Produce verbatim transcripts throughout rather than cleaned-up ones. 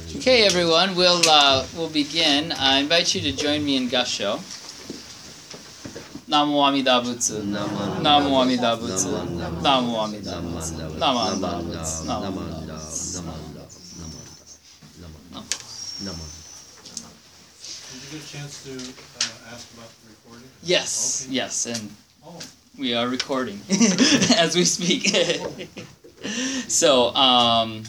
Okay, everyone, we'll uh, we'll begin. I invite you to join me in Gasho. Namo Amida Butsu. Namo Amida Butsu. Namo Amida Butsu. Namo Amida Butsu. Namo Amida Butsu. Did you get a chance to uh, ask about the recording? Yes, okay. yes, and oh. we are recording as we speak. So, um,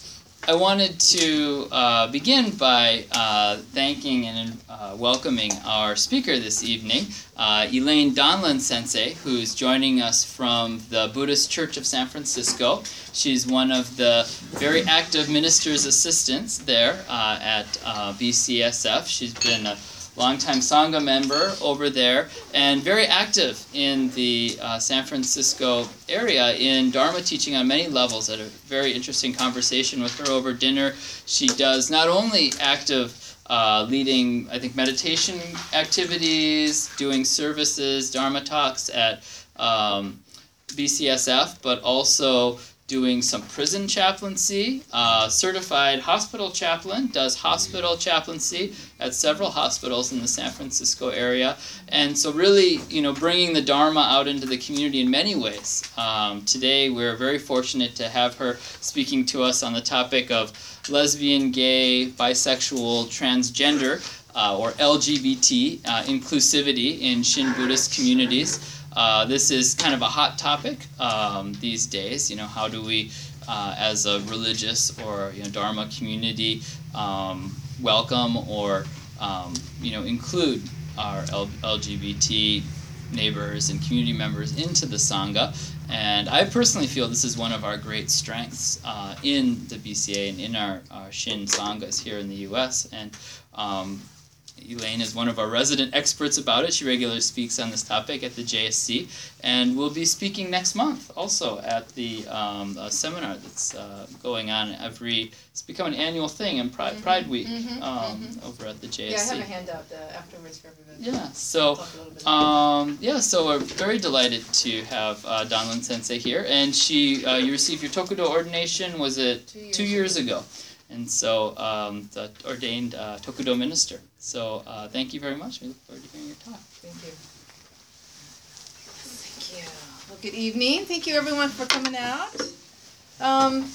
I wanted to uh, begin by uh, thanking and uh, welcoming our speaker this evening, uh, Elaine Donlan Sensei, who's joining us from the Buddhist Church of San Francisco. She's one of the very active minister's assistants there uh, at uh, B C S F. She's been a longtime Sangha member over there, and very active in the uh, San Francisco area in Dharma teaching on many levels. I had a very interesting conversation with her over dinner. She does not only active uh, leading, I think, meditation activities, doing services, Dharma talks at um, B C S F, but also doing some prison chaplaincy, uh, certified hospital chaplain, does hospital chaplaincy at several hospitals in the San Francisco area, and so really, you know, bringing the Dharma out into the community in many ways. Um, today, we're very fortunate to have her speaking to us on the topic of lesbian, gay, bisexual, transgender, uh, or L G B T uh, inclusivity in Shin Buddhist communities. Uh, this is kind of a hot topic um, these days. You know, how do we, uh, as a religious or you know Dharma community, um, welcome or um, you know include our L- LGBT neighbors and community members into the Sangha? And I personally feel this is one of our great strengths uh, in the B C A and in our, our Shin Sanghas here in the U S. And um, Elaine is one of our resident experts about it. She regularly speaks on this topic at the J S C, and will be speaking next month also at the um, a seminar that's uh, going on every. It's become an annual thing in Pride, mm-hmm. Pride Week mm-hmm. Um, mm-hmm. over at the J S C. Yeah, I have a handout uh, afterwards for everybody. Yeah, so um, yeah, so we're very delighted to have uh, Donlan Sensei here, and she uh, you received your Tokudo ordination. Was it two years, two years ago? ago? And so, um, the ordained uh, Tokudo minister. So, uh, thank you very much. We look forward to hearing your talk. Thank you. Thank you. Well, good evening. Thank you, everyone, for coming out. Um,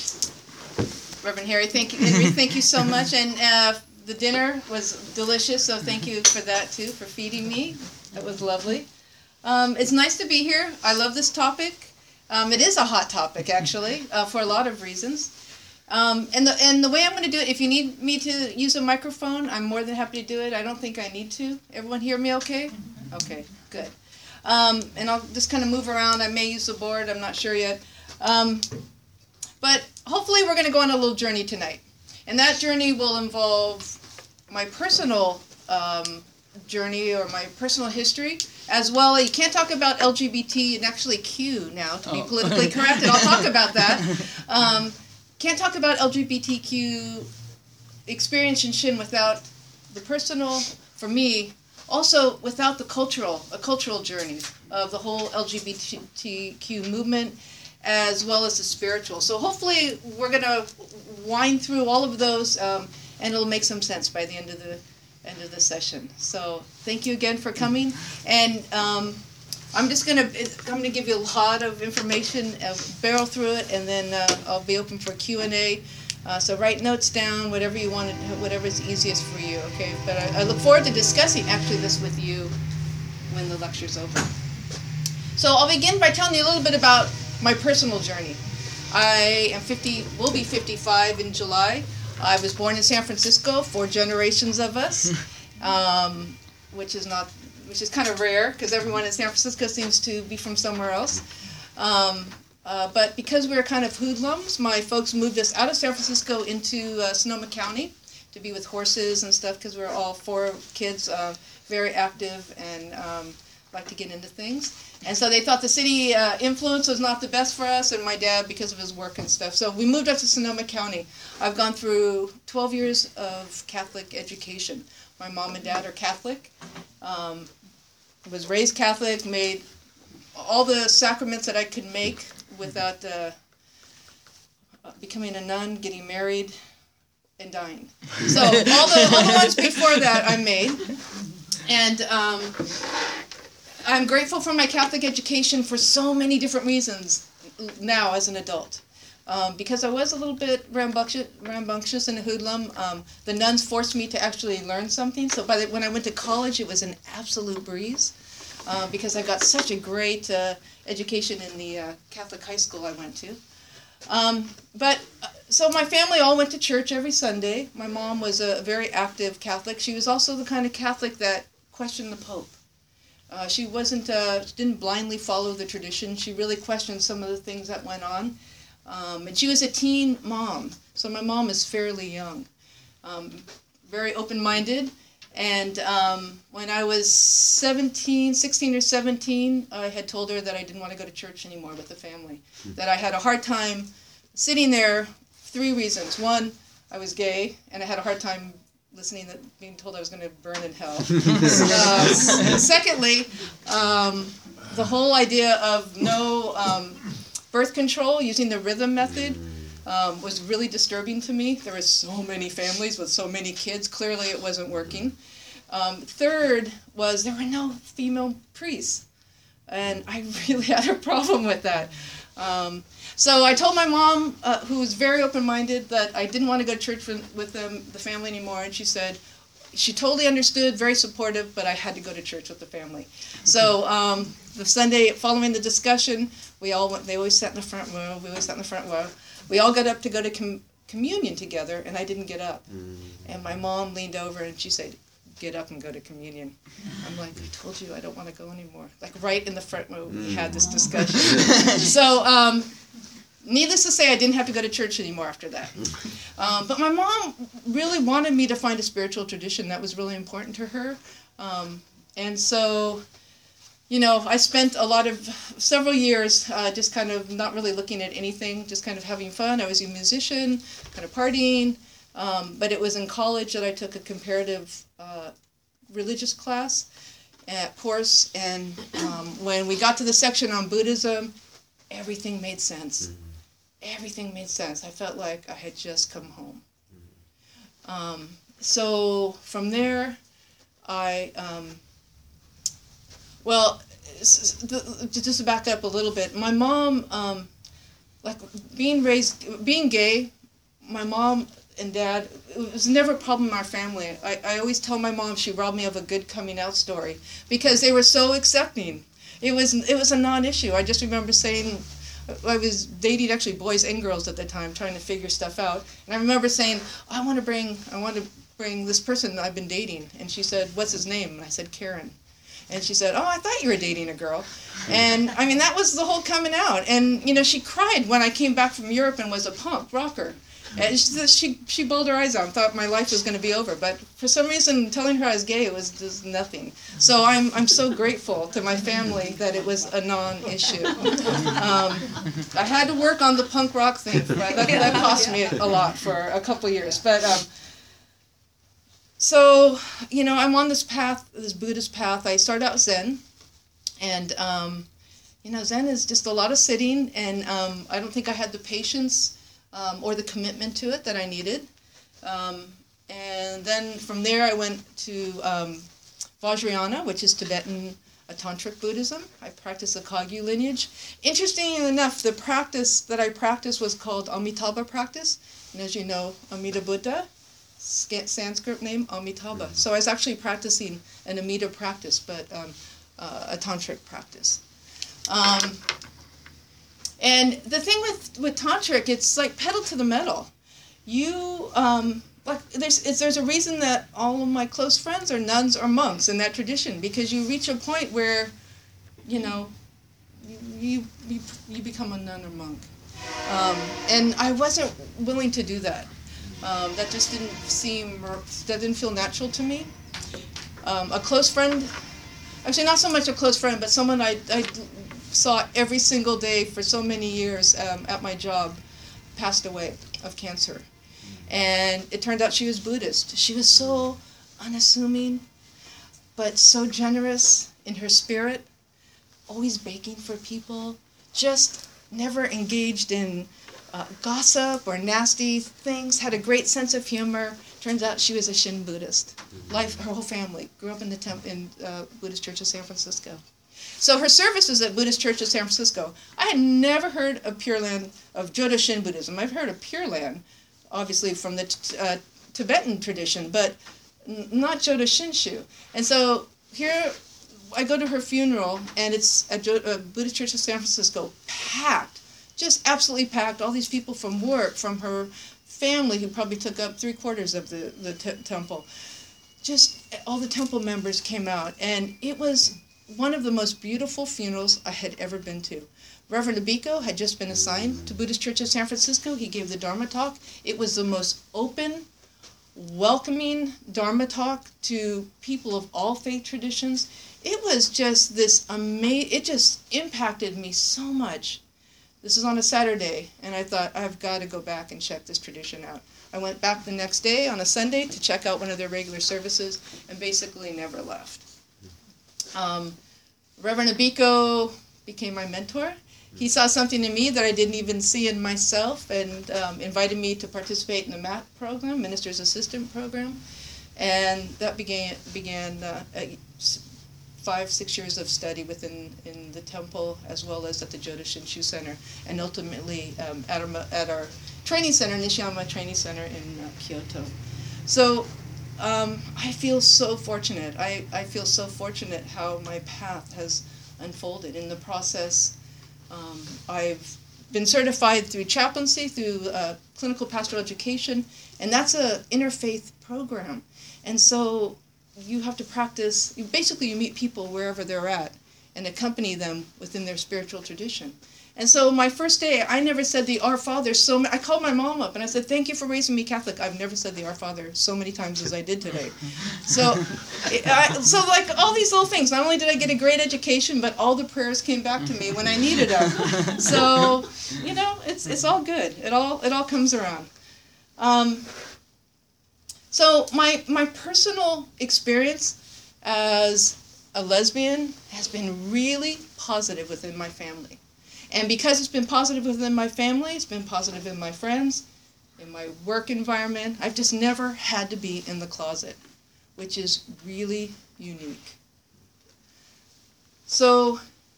Reverend Harry, thank you. Henry, thank you so much. And uh, the dinner was delicious, so thank you for that, too, for feeding me. That was lovely. Um, it's nice to be here. I love this topic. Um, it is a hot topic, actually, uh, for a lot of reasons. Um, and the and the way I'm going to do it, if you need me to use a microphone, I'm more than happy to do it. I don't think I need to. Everyone hear me okay? Okay, good. Um, and I'll just kind of move around. I may use the board. I'm not sure yet. Um, but hopefully we're going to go on a little journey tonight. And that journey will involve my personal um, journey or my personal history, as well. You can't talk about L G B T and actually Q now, to be oh. politically correct, and I'll talk about that. Um, Can't talk about L G B T Q experience in Shin without the personal, for me, also without the cultural, a cultural journey of the whole L G B T Q movement, as well as the spiritual. So hopefully we're going to wind through all of those, um, and it'll make some sense by the end of the end of the session. So thank you again for coming, and um, I'm just going to I'm going to give you a lot of information, uh, barrel through it, and then uh, I'll be open for Q and A. Uh, so write notes down, whatever you want, whatever is easiest for you, okay? But I, I look forward to discussing actually this with you when the lecture's over. So I'll begin by telling you a little bit about my personal journey. I am fifty, will be fifty-five in July. I was born in San Francisco, four generations of us, um, which is not... which is kind of rare because everyone in San Francisco seems to be from somewhere else. Um, uh, but because we were kind of hoodlums, my folks moved us out of San Francisco into uh, Sonoma County to be with horses and stuff because we were all four kids, uh, very active and um, like to get into things. And so they thought the city uh, influence was not the best for us, and my dad because of his work and stuff. So we moved up to Sonoma County. I've gone through twelve years of Catholic education. My mom and dad are Catholic. Um, was raised Catholic, made all the sacraments that I could make without uh, becoming a nun, getting married, and dying. So all the, all the ones before that I made. And um, I'm grateful for my Catholic education for so many different reasons now as an adult. Um, because I was a little bit rambunctious, rambunctious and a hoodlum, um, the nuns forced me to actually learn something. So by the, when I went to college, it was an absolute breeze uh, because I got such a great uh, education in the uh, Catholic high school I went to. Um, but uh, so my family all went to church every Sunday. My mom was a very active Catholic. She was also the kind of Catholic that questioned the Pope. Uh, she wasn't, uh, she didn't blindly follow the tradition. She really questioned some of the things that went on. Um, and she was a teen mom, so my mom is fairly young, um, very open-minded. And um, when I was seventeen, sixteen or seventeen, I had told her that I didn't want to go to church anymore with the family, that I had a hard time sitting there. Three reasons. One, I was gay, and I had a hard time listening that being told I was going to burn in hell. uh, secondly, um, the whole idea of no um, birth control using the rhythm method um, was really disturbing to me. There were so many families with so many kids. Clearly it wasn't working. Um, third was there were no female priests. And I really had a problem with that. Um, so I told my mom, uh, who was very open-minded, that I didn't want to go to church with, with them, the family anymore. And she said, she totally understood, very supportive, but I had to go to church with the family. So um, the Sunday following the discussion, we all went, they always sat in the front row, we always sat in the front row. We all got up to go to com- communion together, and I didn't get up. Mm. And my mom leaned over and she said, get up and go to communion. I'm like, I told you I don't want to go anymore. Like right in the front row, we had this discussion. So um, needless to say, I didn't have to go to church anymore after that. Um, but my mom really wanted me to find a spiritual tradition that was really important to her. Um, and so, you know, I spent a lot of, several years uh, just kind of not really looking at anything, just kind of having fun. I was a musician, kind of partying. Um, but it was in college that I took a comparative uh, religious class at course. And um, when we got to the section on Buddhism, everything made sense. Mm-hmm. Everything made sense. I felt like I had just come home. Mm-hmm. Um, so from there, I... Um, Well, just to back up a little bit, my mom, um, like being raised, being gay, my mom and dad, it was never a problem in our family. I, I always tell my mom she robbed me of a good coming out story because they were so accepting. It was it was a non-issue. I just remember saying, I was dating actually boys and girls at the time, trying to figure stuff out. And I remember saying, oh, I want to bring, I want to bring this person I've been dating. And she said, what's his name? And I said, Karen. And she said, oh, I thought you were dating a girl. And, I mean, that was the whole coming out. And, you know, she cried when I came back from Europe and was a punk rocker. And she she, she bawled her eyes out and thought my life was going to be over. But for some reason, telling her I was gay was just nothing. So I'm I'm so grateful to my family that it was a non-issue. Um, I had to work on the punk rock thing. Right? That, that cost me a lot for a couple of years. But... Um, So, you know, I'm on this path, this Buddhist path. I started out Zen, and, um, you know, Zen is just a lot of sitting, and um, I don't think I had the patience um, or the commitment to it that I needed. Um, and then from there I went to um, Vajrayana, which is Tibetan uh, Tantric Buddhism. I practiced the Kagyu lineage. Interestingly enough, the practice that I practiced was called Amitabha practice, and as you know, Amida Buddha. Sanskrit name, Amitabha. So I was actually practicing an Amida practice, but um, uh, a tantric practice. Um, and the thing with, with tantric, it's like pedal to the metal. You, um, like, there's it's, there's a reason that all of my close friends are nuns or monks in that tradition, because you reach a point where, you know, you you, you become a nun or monk. Um, and I wasn't willing to do that. Um, that just didn't seem, that didn't feel natural to me. Um, a close friend, actually not so much a close friend, but someone I, I saw every single day for so many years um, at my job, passed away of cancer. And it turned out she was Buddhist. She was so unassuming, but so generous in her spirit, always baking for people, just never engaged in uh, gossip or nasty things, had a great sense of humor. Turns out she was a Shin Buddhist. Life, her whole family grew up in the temp- in uh, Buddhist Church of San Francisco. So her service was at Buddhist Church of San Francisco. I had never heard of Pure Land, of Jodo Shin Buddhism. I've heard of Pure Land, obviously from the t- uh, Tibetan tradition, but n- not Jodo Shinshu. And so here I go to her funeral, and it's at jo- uh, Buddhist Church of San Francisco, packed, just absolutely packed. All these people from work, from her family, who probably took up three quarters of the, the t- temple. Just all the temple members came out, and it was one of the most beautiful funerals I had ever been to. Reverend Abiko had just been assigned to Buddhist Church of San Francisco. He gave the Dharma talk. It was the most open, welcoming Dharma talk to people of all faith traditions. It was just this amazing, it just impacted me so much. This is on a Saturday, and I thought, I've got to go back and check this tradition out. I went back the next day on a Sunday to check out one of their regular services, and basically never left. Um, Reverend Abiko became my mentor. He saw something in me that I didn't even see in myself, and um, invited me to participate in the M A P program, Minister's Assistant Program, and that began began uh, a, five, six years of study within in the temple, as well as at the Jodo Shinshu Center, and ultimately um, at, our, at our training center, Nishiyama Training Center in uh, Kyoto. So um, I feel so fortunate. I, I feel so fortunate how my path has unfolded. In the process, um, I've been certified through chaplaincy, through uh, clinical pastoral education, and that's a interfaith program. And so you have to practice, you, basically you meet people wherever they're at and accompany them within their spiritual tradition. And so my first day, I never said the Our Father so many, I called my mom up and I said, thank you for raising me Catholic. I've never said the Our Father so many times as I did today. So, I, so like all these little things, not only did I get a great education, but all the prayers came back to me when I needed them. So, you know, it's it's all good. It all it all comes around. Um, so my my personal experience as a lesbian has been really positive within my family. And because it's been positive within my family, it's been positive in my friends, in my work environment. I've just never had to be in the closet, which is really unique. So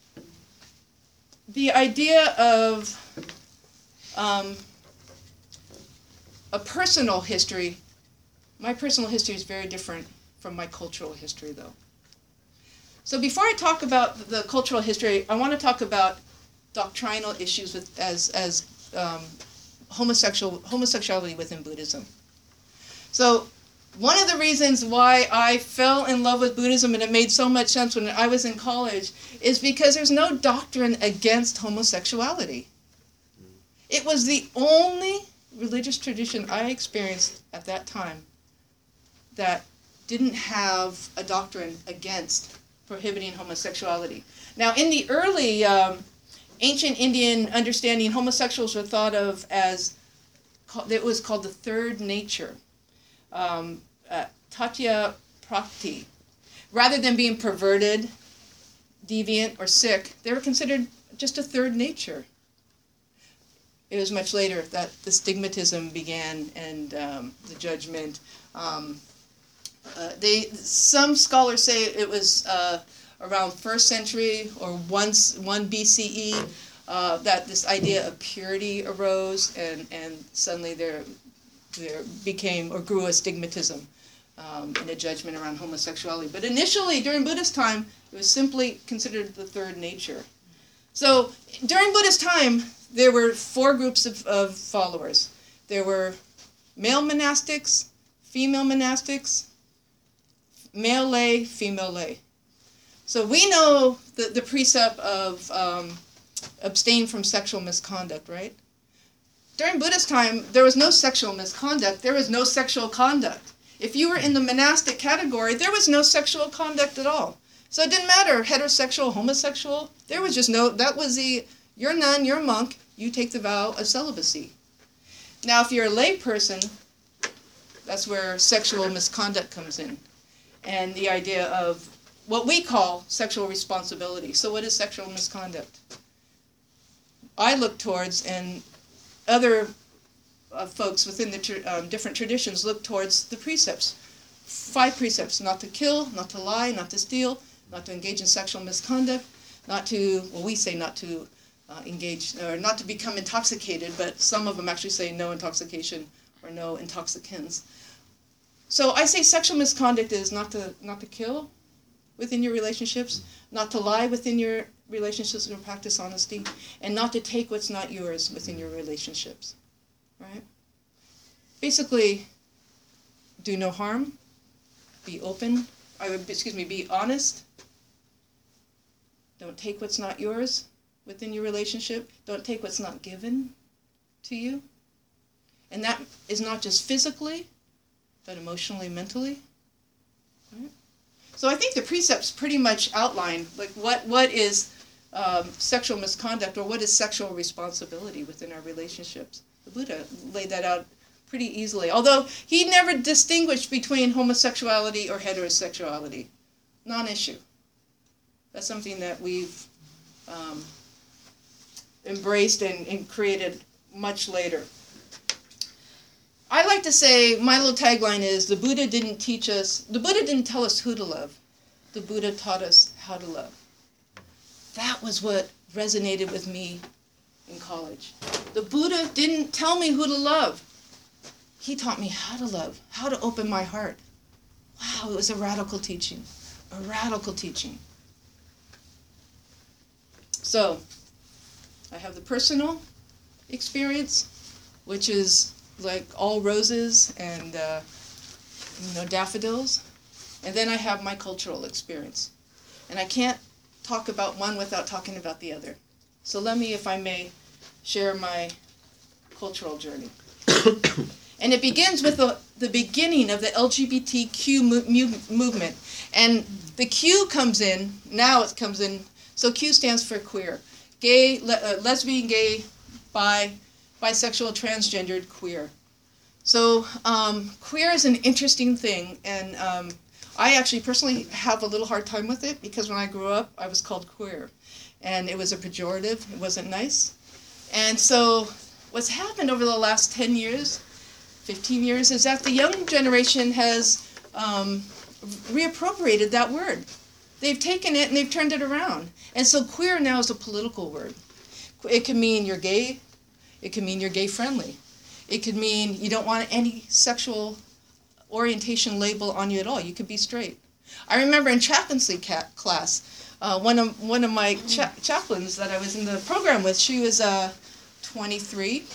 the idea of um, a personal history, my personal history is very different from my cultural history, though. So before I talk about the cultural history, I want to talk about doctrinal issues with as as um, homosexual homosexuality within Buddhism. So one of the reasons why I fell in love with Buddhism, and it made so much sense when I was in college, is because there's no doctrine against homosexuality. It was the only religious tradition I experienced at that time that didn't have a doctrine against prohibiting homosexuality. Now, in the early um, ancient Indian understanding, homosexuals were thought of as, it was called the third nature, um, uh, tatya prakti. Rather than being perverted, deviant, or sick, they were considered just a third nature. It was much later that the stigmatism began and um, the judgment. Um, uh, they, some scholars say it was uh, around first century or once one B C E uh, that this idea of purity arose, and, and suddenly there there became or grew a stigmatism um, and a judgment around homosexuality. But initially, during Buddhist time, it was simply considered the third nature. So during Buddhist time, there were four groups of, of followers. There were male monastics, female monastics, male lay, female lay. So we know the, the precept of um, abstain from sexual misconduct, right? During Buddhist time, there was no sexual misconduct. There was no sexual conduct. If you were in the monastic category, there was no sexual conduct at all. So it didn't matter, heterosexual, homosexual. There was just no, that was the, you're a nun, you're a monk, you take the vow of celibacy. Now, if you're a lay person, that's where sexual misconduct comes in. And the idea of what we call sexual responsibility. So what is sexual misconduct? I look towards, and other uh, folks within the tra- um, different traditions look towards the precepts. Five precepts: not to kill, not to lie, not to steal, not to engage in sexual misconduct, not to, well, we say not to uh, engage, or not to become intoxicated, but some of them actually say no intoxication or no intoxicants. So I say sexual misconduct is not to not to kill within your relationships, not to lie within your relationships or practice honesty, and not to take what's not yours within your relationships, right? Basically, do no harm, be open, I would, excuse me, be honest, don't take what's not yours within your relationship, don't take what's not given to you, and that is not just physically, but emotionally, mentally, right? So I think the precepts pretty much outline like what, what is um, sexual misconduct, or what is sexual responsibility within our relationships. The Buddha laid that out pretty easily, although he never distinguished between homosexuality or heterosexuality. Non-issue. That's something that we've um, embraced and, and created much later. I like to say, my little tagline is, the Buddha didn't teach us, the Buddha didn't tell us who to love. The Buddha taught us how to love. That was what resonated with me in college. The Buddha didn't tell me who to love. He taught me how to love, how to open my heart. Wow, it was a radical teaching, a radical teaching. So, I have the personal experience, which is like all roses and uh, you know, daffodils, and then I have my cultural experience, and I can't talk about one without talking about the other. So let me, if I may, share my cultural journey. And it begins with the, the beginning of the L G B T Q mo- mu- movement, and the Q comes in, now it comes in, so Q stands for queer, gay, le- uh, lesbian, gay, bi, bisexual, transgendered, queer. So um, queer is an interesting thing, and um, I actually personally have a little hard time with it, because when I grew up, I was called queer, and it was a pejorative, it wasn't nice. And so what's happened over the last ten years, fifteen years, is that the young generation has um, reappropriated that word. They've taken it and they've turned it around. And so queer now is a political word. It can mean you're gay. It can mean you're gay-friendly. It could mean you don't want any sexual orientation label on you at all. You could be straight. I remember in chaplaincy ca- class, uh, one of one of my cha- chaplains that I was in the program with, she was uh, twenty-three,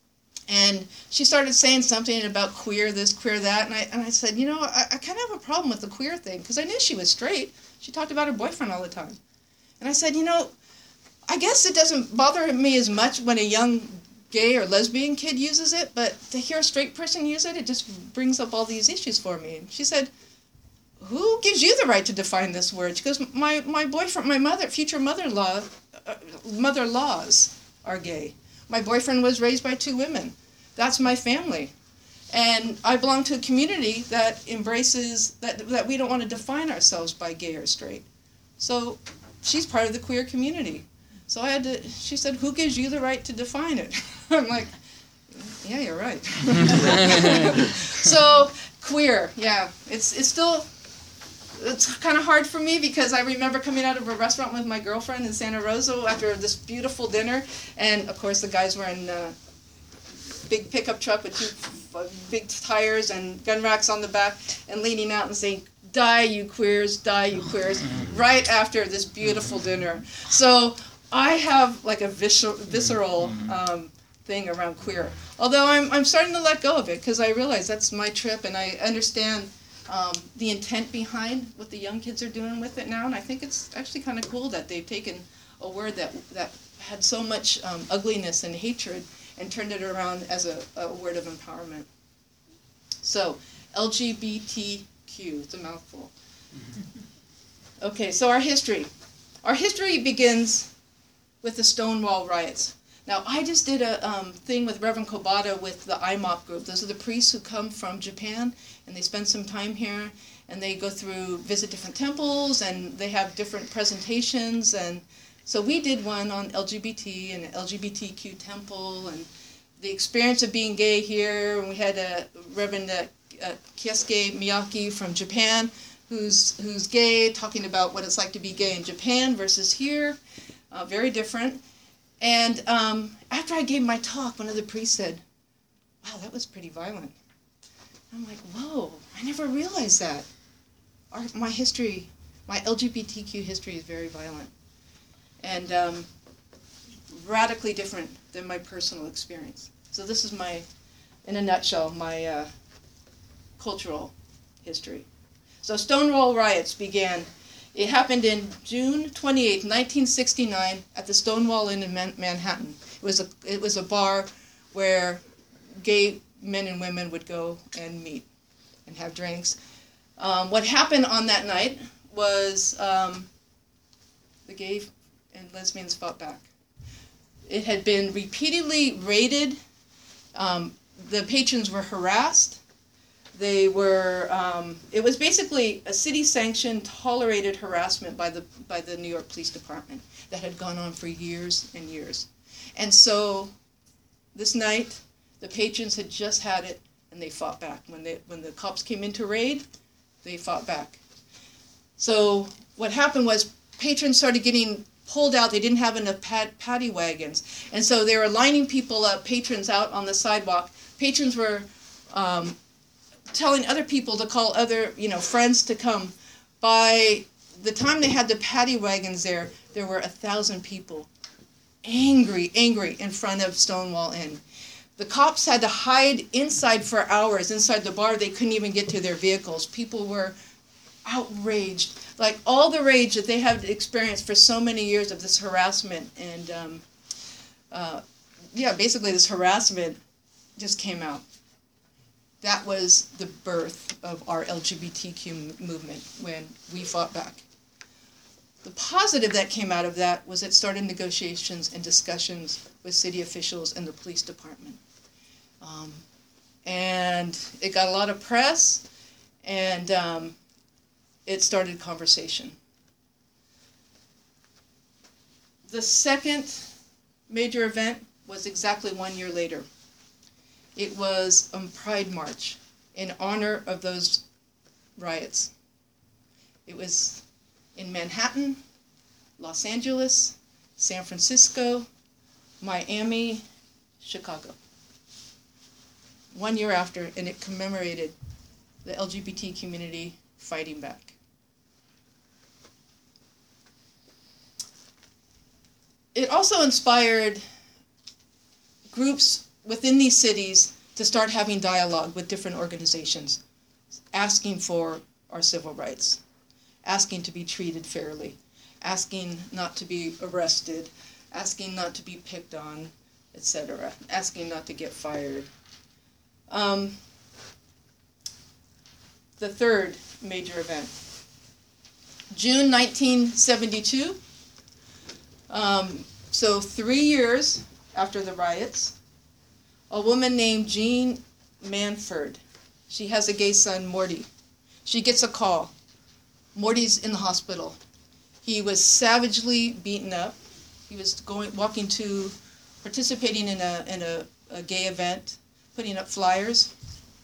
and she started saying something about queer this, queer that, and I and I said, you know, I, I kind of have a problem with the queer thing, because I knew she was straight. She talked about her boyfriend all the time. And I said, you know, I guess it doesn't bother me as much when a young gay or lesbian kid uses it, but to hear a straight person use it, it just brings up all these issues for me. And she said, who gives you the right to define this word? She goes, my, my boyfriend, my mother, future mother-in-law, uh, mother-in-laws are gay. My boyfriend was raised by two women. That's my family. And I belong to a community that embraces, that, that we don't want to define ourselves by gay or straight. So she's part of the queer community. So I had to, she said, who gives you the right to define it? I'm like, yeah, you're right. So, queer, yeah. It's it's still, it's kind of hard for me, because I remember coming out of a restaurant with my girlfriend in Santa Rosa after this beautiful dinner, and of course the guys were in a big pickup truck with two uh, big tires and gun racks on the back, and leaning out and saying, die you queers, die you queers, right after this beautiful dinner. So I have like a viscer- visceral um, thing around queer. Although I'm I'm starting to let go of it, because I realize that's my trip, and I understand um, the intent behind what the young kids are doing with it now, and I think it's actually kind of cool that they've taken a word that that had so much um, ugliness and hatred and turned it around as a, a word of empowerment. So, L G B T Q, it's a mouthful. Okay, so our history. Our history begins with the Stonewall riots. Now, I just did a um, thing with Reverend Kobata with the I M O P group. Those are the priests who come from Japan, and they spend some time here, and they go through, visit different temples, and they have different presentations. And so we did one on L G B T and an L G B T Q temple, and the experience of being gay here, and we had a Reverend uh, uh, Keisuke Miyake from Japan, who's who's gay, talking about what it's like to be gay in Japan versus here, uh, very different. And um, after I gave my talk, one of the priests said, "Wow, that was pretty violent." I'm like, "Whoa, I never realized that. Our, my history, my L G B T Q history is very violent, and um, radically different than my personal experience." So this is my, in a nutshell, my uh, cultural history. So Stonewall riots began. It happened in June twenty-eighth, nineteen sixty-nine, at the Stonewall Inn in Man- Manhattan. It was a it was a bar where gay men and women would go and meet and have drinks. Um, what happened on that night was um, the gay and lesbians fought back. It had been repeatedly raided. Um, the patrons were harassed. They were. Um, it was basically a city-sanctioned, tolerated harassment by the by the New York Police Department that had gone on for years and years. And so, this night, the patrons had just had it, and they fought back. When they when the cops came in to raid, they fought back. So what happened was patrons started getting pulled out. They didn't have enough pad, paddy wagons, and so they were lining people up, patrons out on the sidewalk. Patrons were um, telling other people to call other, you know, friends to come. By the time they had the paddy wagons there, there were a thousand people, angry, angry in front of Stonewall Inn. The cops had to hide inside for hours, inside the bar. They couldn't even get to their vehicles. People were outraged, like all the rage that they had experienced for so many years of this harassment. And um, uh, yeah, basically this harassment just came out. That was the birth of our L G B T Q movement when we fought back. The positive that came out of that was it started negotiations and discussions with city officials and the police department. Um, and it got a lot of press, and um, it started conversation. The second major event was exactly one year later. It was a Pride March in honor of those riots. It was in Manhattan, Los Angeles, San Francisco, Miami, Chicago. One year after, and it commemorated the L G B T community fighting back. It also inspired groups within these cities to start having dialogue with different organizations, asking for our civil rights, asking to be treated fairly, asking not to be arrested, asking not to be picked on, et cetera, asking not to get fired. Um, the third major event, June nineteen seventy-two, um, so three years after the riots, a woman named Jean Manford, she has a gay son, Morty. She gets a call. Morty's in the hospital. He was savagely beaten up. He was going, walking to, participating in a in a, a gay event, putting up flyers.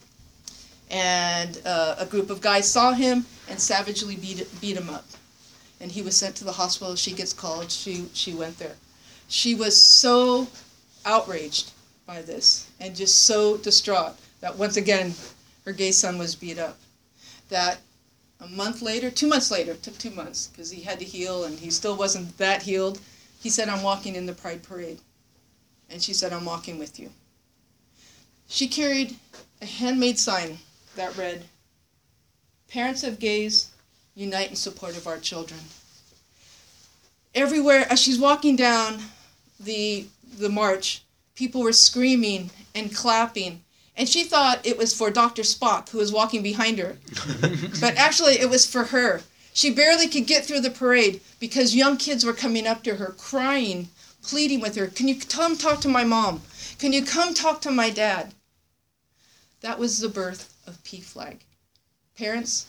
And uh, a group of guys saw him and savagely beat beat him up. And he was sent to the hospital. She gets called. She she went there. She was so outraged by this and just so distraught that once again her gay son was beat up. That a month later, two months later, it took two months because he had to heal and he still wasn't that healed. He said, "I'm walking in the Pride Parade." And she said, "I'm walking with you." She carried a handmade sign that read, "Parents of gays, unite in support of our children." Everywhere, as she's walking down the the march, people were screaming and clapping. And she thought it was for Doctor Spock, who was walking behind her. But actually, it was for her. She barely could get through the parade because young kids were coming up to her, crying, pleading with her, "Can you come talk to my mom? Can you come talk to my dad?" That was the birth of P FLAG. Parents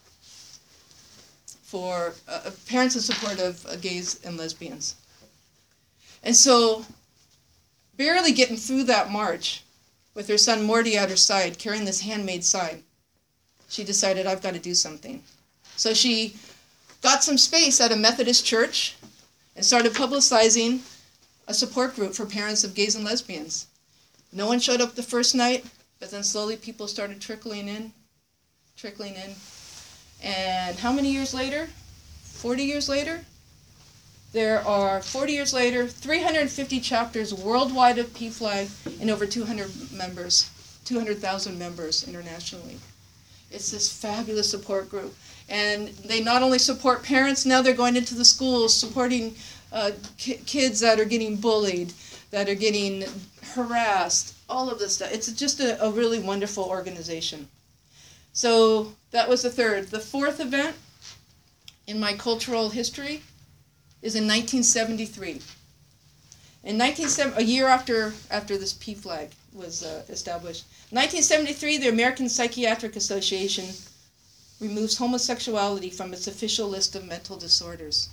for uh, parents in support of uh, gays and lesbians. And so barely getting through that march with her son Morty at her side, carrying this handmade sign, she decided, I've got to do something. So she got some space at a Methodist church and started publicizing a support group for parents of gays and lesbians. No one showed up the first night, but then slowly people started trickling in, trickling in. And how many years later? forty years later? There are, forty years later, three hundred fifty chapters worldwide of P F L A G and over two hundred members, two hundred thousand members internationally. It's this fabulous support group. And they not only support parents, now they're going into the schools, supporting uh, ki- kids that are getting bullied, that are getting harassed, all of this stuff. It's just a, a really wonderful organization. So that was the third. The fourth event in my cultural history is in nineteen seventy-three. In nineteen seventy, a year after after this P F L A G was uh, established, nineteen seventy-three, the American Psychiatric Association removes homosexuality from its official list of mental disorders.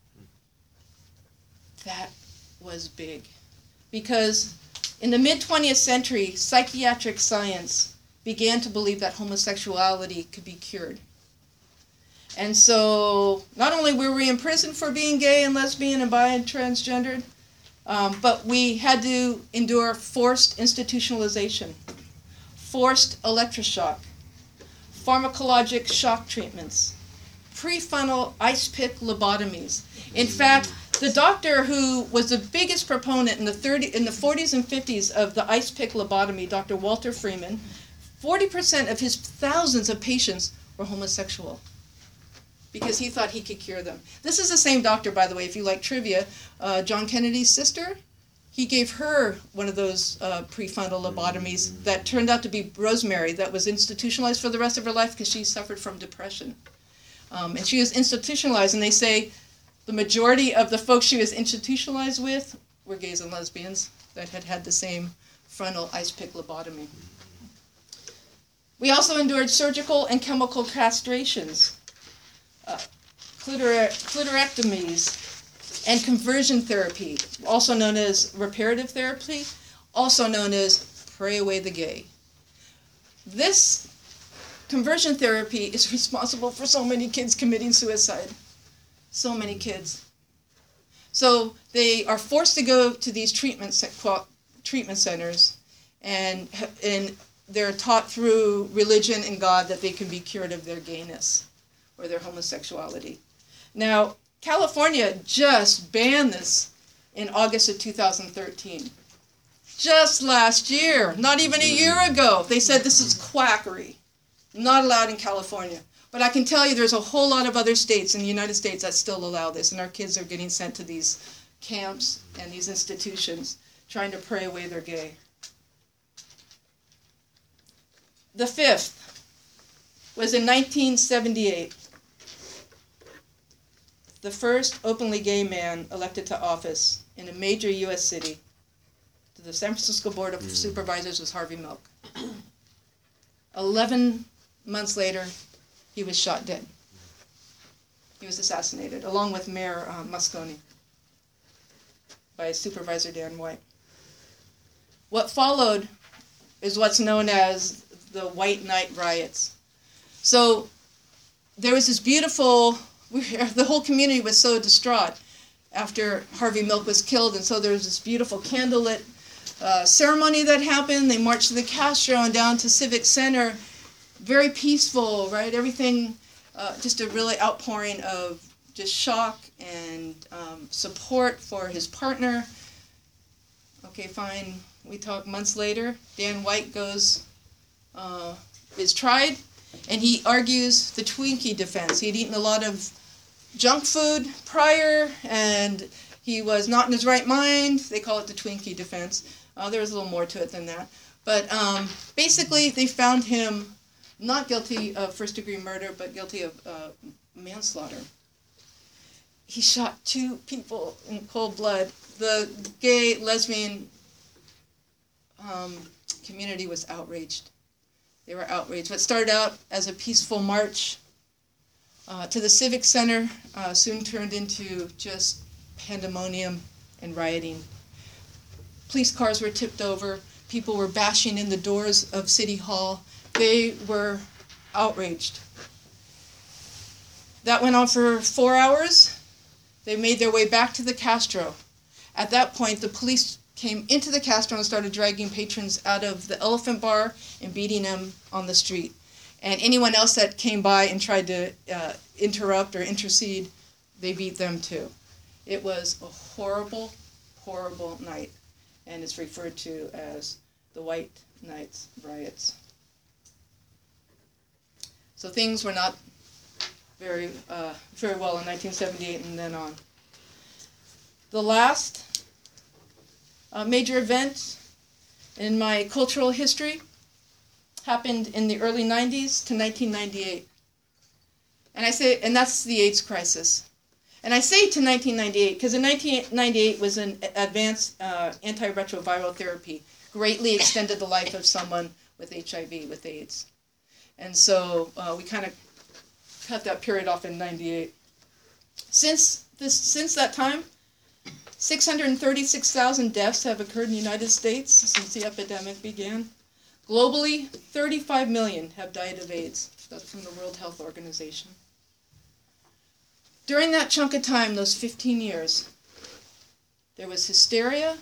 That was big, because in the mid-twentieth century, psychiatric science began to believe that homosexuality could be cured. And so not only were we in prison for being gay and lesbian and bi and transgendered, um, but we had to endure forced institutionalization, forced electroshock, pharmacologic shock treatments, prefrontal ice pick lobotomies. In fact, the doctor who was the biggest proponent in the thirty, in the forties and fifties of the ice pick lobotomy, Doctor Walter Freeman, forty percent of his thousands of patients were homosexual, because he thought he could cure them. This is the same doctor, by the way, if you like trivia. Uh, John Kennedy's sister, he gave her one of those uh, prefrontal lobotomies that turned out to be Rosemary, that was institutionalized for the rest of her life because she suffered from depression. Um, and she was institutionalized, and they say the majority of the folks she was institutionalized with were gays and lesbians that had had the same frontal ice pick lobotomy. We also endured surgical and chemical castrations, uh, clitor- clitorectomies, and conversion therapy, also known as reparative therapy, also known as pray away the gay. This conversion therapy is responsible for so many kids committing suicide. So many kids. So they are forced to go to these treatment treatment centers, and and they're taught through religion and God that they can be cured of their gayness or their homosexuality. Now, California just banned this in August of two thousand thirteen. Just last year, not even a year ago, they said this is quackery. Not allowed in California. But I can tell you there's a whole lot of other states in the United States that still allow this, and our kids are getting sent to these camps and these institutions trying to pray away their gay. The fifth was in nineteen seventy-eight. The first openly gay man elected to office in a major U S city to the San Francisco Board of Supervisors was Harvey Milk. Eleven months later, he was shot dead. He was assassinated, along with Mayor uh, Moscone, by Supervisor Dan White. What followed is what's known as the White Night Riots. So there was this beautiful, the whole community was so distraught after Harvey Milk was killed, and so there was this beautiful candlelit uh, ceremony that happened. They marched to the Castro and down to Civic Center. Very peaceful, right? Everything, uh, just a really outpouring of just shock and um, support for his partner. Okay, fine. We talk months later. Dan White goes, uh, is tried, and he argues the Twinkie defense. He'd eaten a lot of junk food prior, and he was not in his right mind. They call it the Twinkie defense. Uh, there was a little more to it than that. But um, basically, they found him not guilty of first-degree murder, but guilty of uh, manslaughter. He shot two people in cold blood. The gay, lesbian um, community was outraged. They were outraged. What started out as a peaceful march uh, to the Civic Center uh, soon turned into just pandemonium and rioting. Police cars were tipped over. People were bashing in the doors of City Hall. They were outraged. That went on for four hours. They made their way back to the Castro. At that point, the police came into the Castro and started dragging patrons out of the Elephant Bar and beating them on the street. And anyone else that came by and tried to uh, interrupt or intercede, they beat them too. It was a horrible, horrible night, and it's referred to as the White Nights Riots. So things were not very, uh, very well in nineteen seventy-eight and then on. The last uh, major event in my cultural history happened in the early nineties to nineteen ninety-eight. And I say, and that's the AIDS crisis. And I say to nineteen ninety-eight because in nineteen ninety-eight was an advanced uh, antiretroviral therapy, greatly extended the life of someone with H I V, with AIDS. And so uh, we kind of cut that period off in ninety-eight. Since this, since that time, six hundred thirty-six thousand deaths have occurred in the United States since the epidemic began. Globally, thirty-five million have died of AIDS. That's from the World Health Organization. During that chunk of time, those fifteen years, there was hysteria,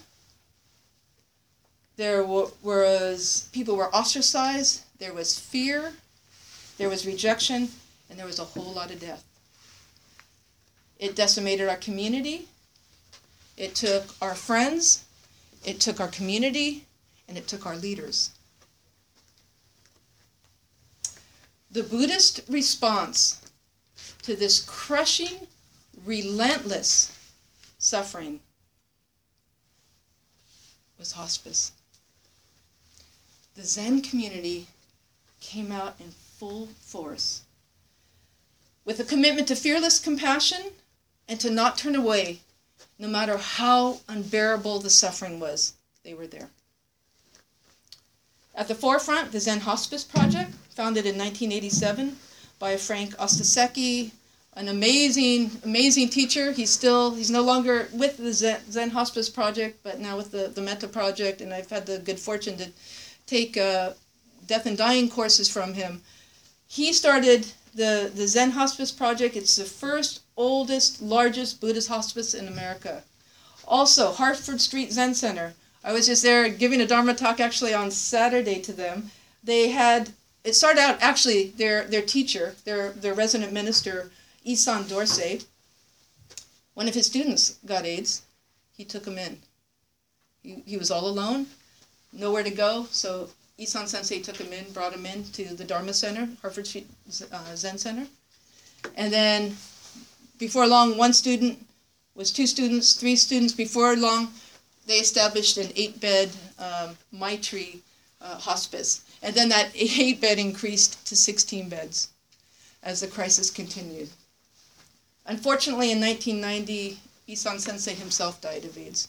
there was, people were ostracized, there was fear, there was rejection, and there was a whole lot of death. It decimated our community, it took our friends, it took our community, and it took our leaders. The Buddhist response to this crushing, relentless suffering was hospice. The Zen community came out in full force with a commitment to fearless compassion and to not turn away no matter how unbearable the suffering was. They were there. At the forefront, the Zen Hospice Project, founded in nineteen eighty-seven by Frank Ostaseki, an amazing, amazing teacher. He's still, he's no longer with the Zen, Zen Hospice Project, but now with the, the Metta Project, and I've had the good fortune to take uh, death and dying courses from him. He started the, the Zen Hospice Project. It's the first, oldest, largest Buddhist hospice in America. Also, Hartford Street Zen Center. I was just there giving a Dharma talk actually on Saturday to them. They had, it started out actually, their their teacher, their, their resident minister, Isan Dorsey, one of his students got AIDS. He took him in. He, he was all alone, nowhere to go, so Isan Sensei took him in, brought him in to the Dharma Center, Hartford Street uh, Zen Center. And then before long, one student was two students, three students. Before long, they established an eight-bed um, Maitri uh, hospice. And then that eight-bed increased to sixteen beds as the crisis continued. Unfortunately, in nineteen ninety, Isan Sensei himself died of AIDS.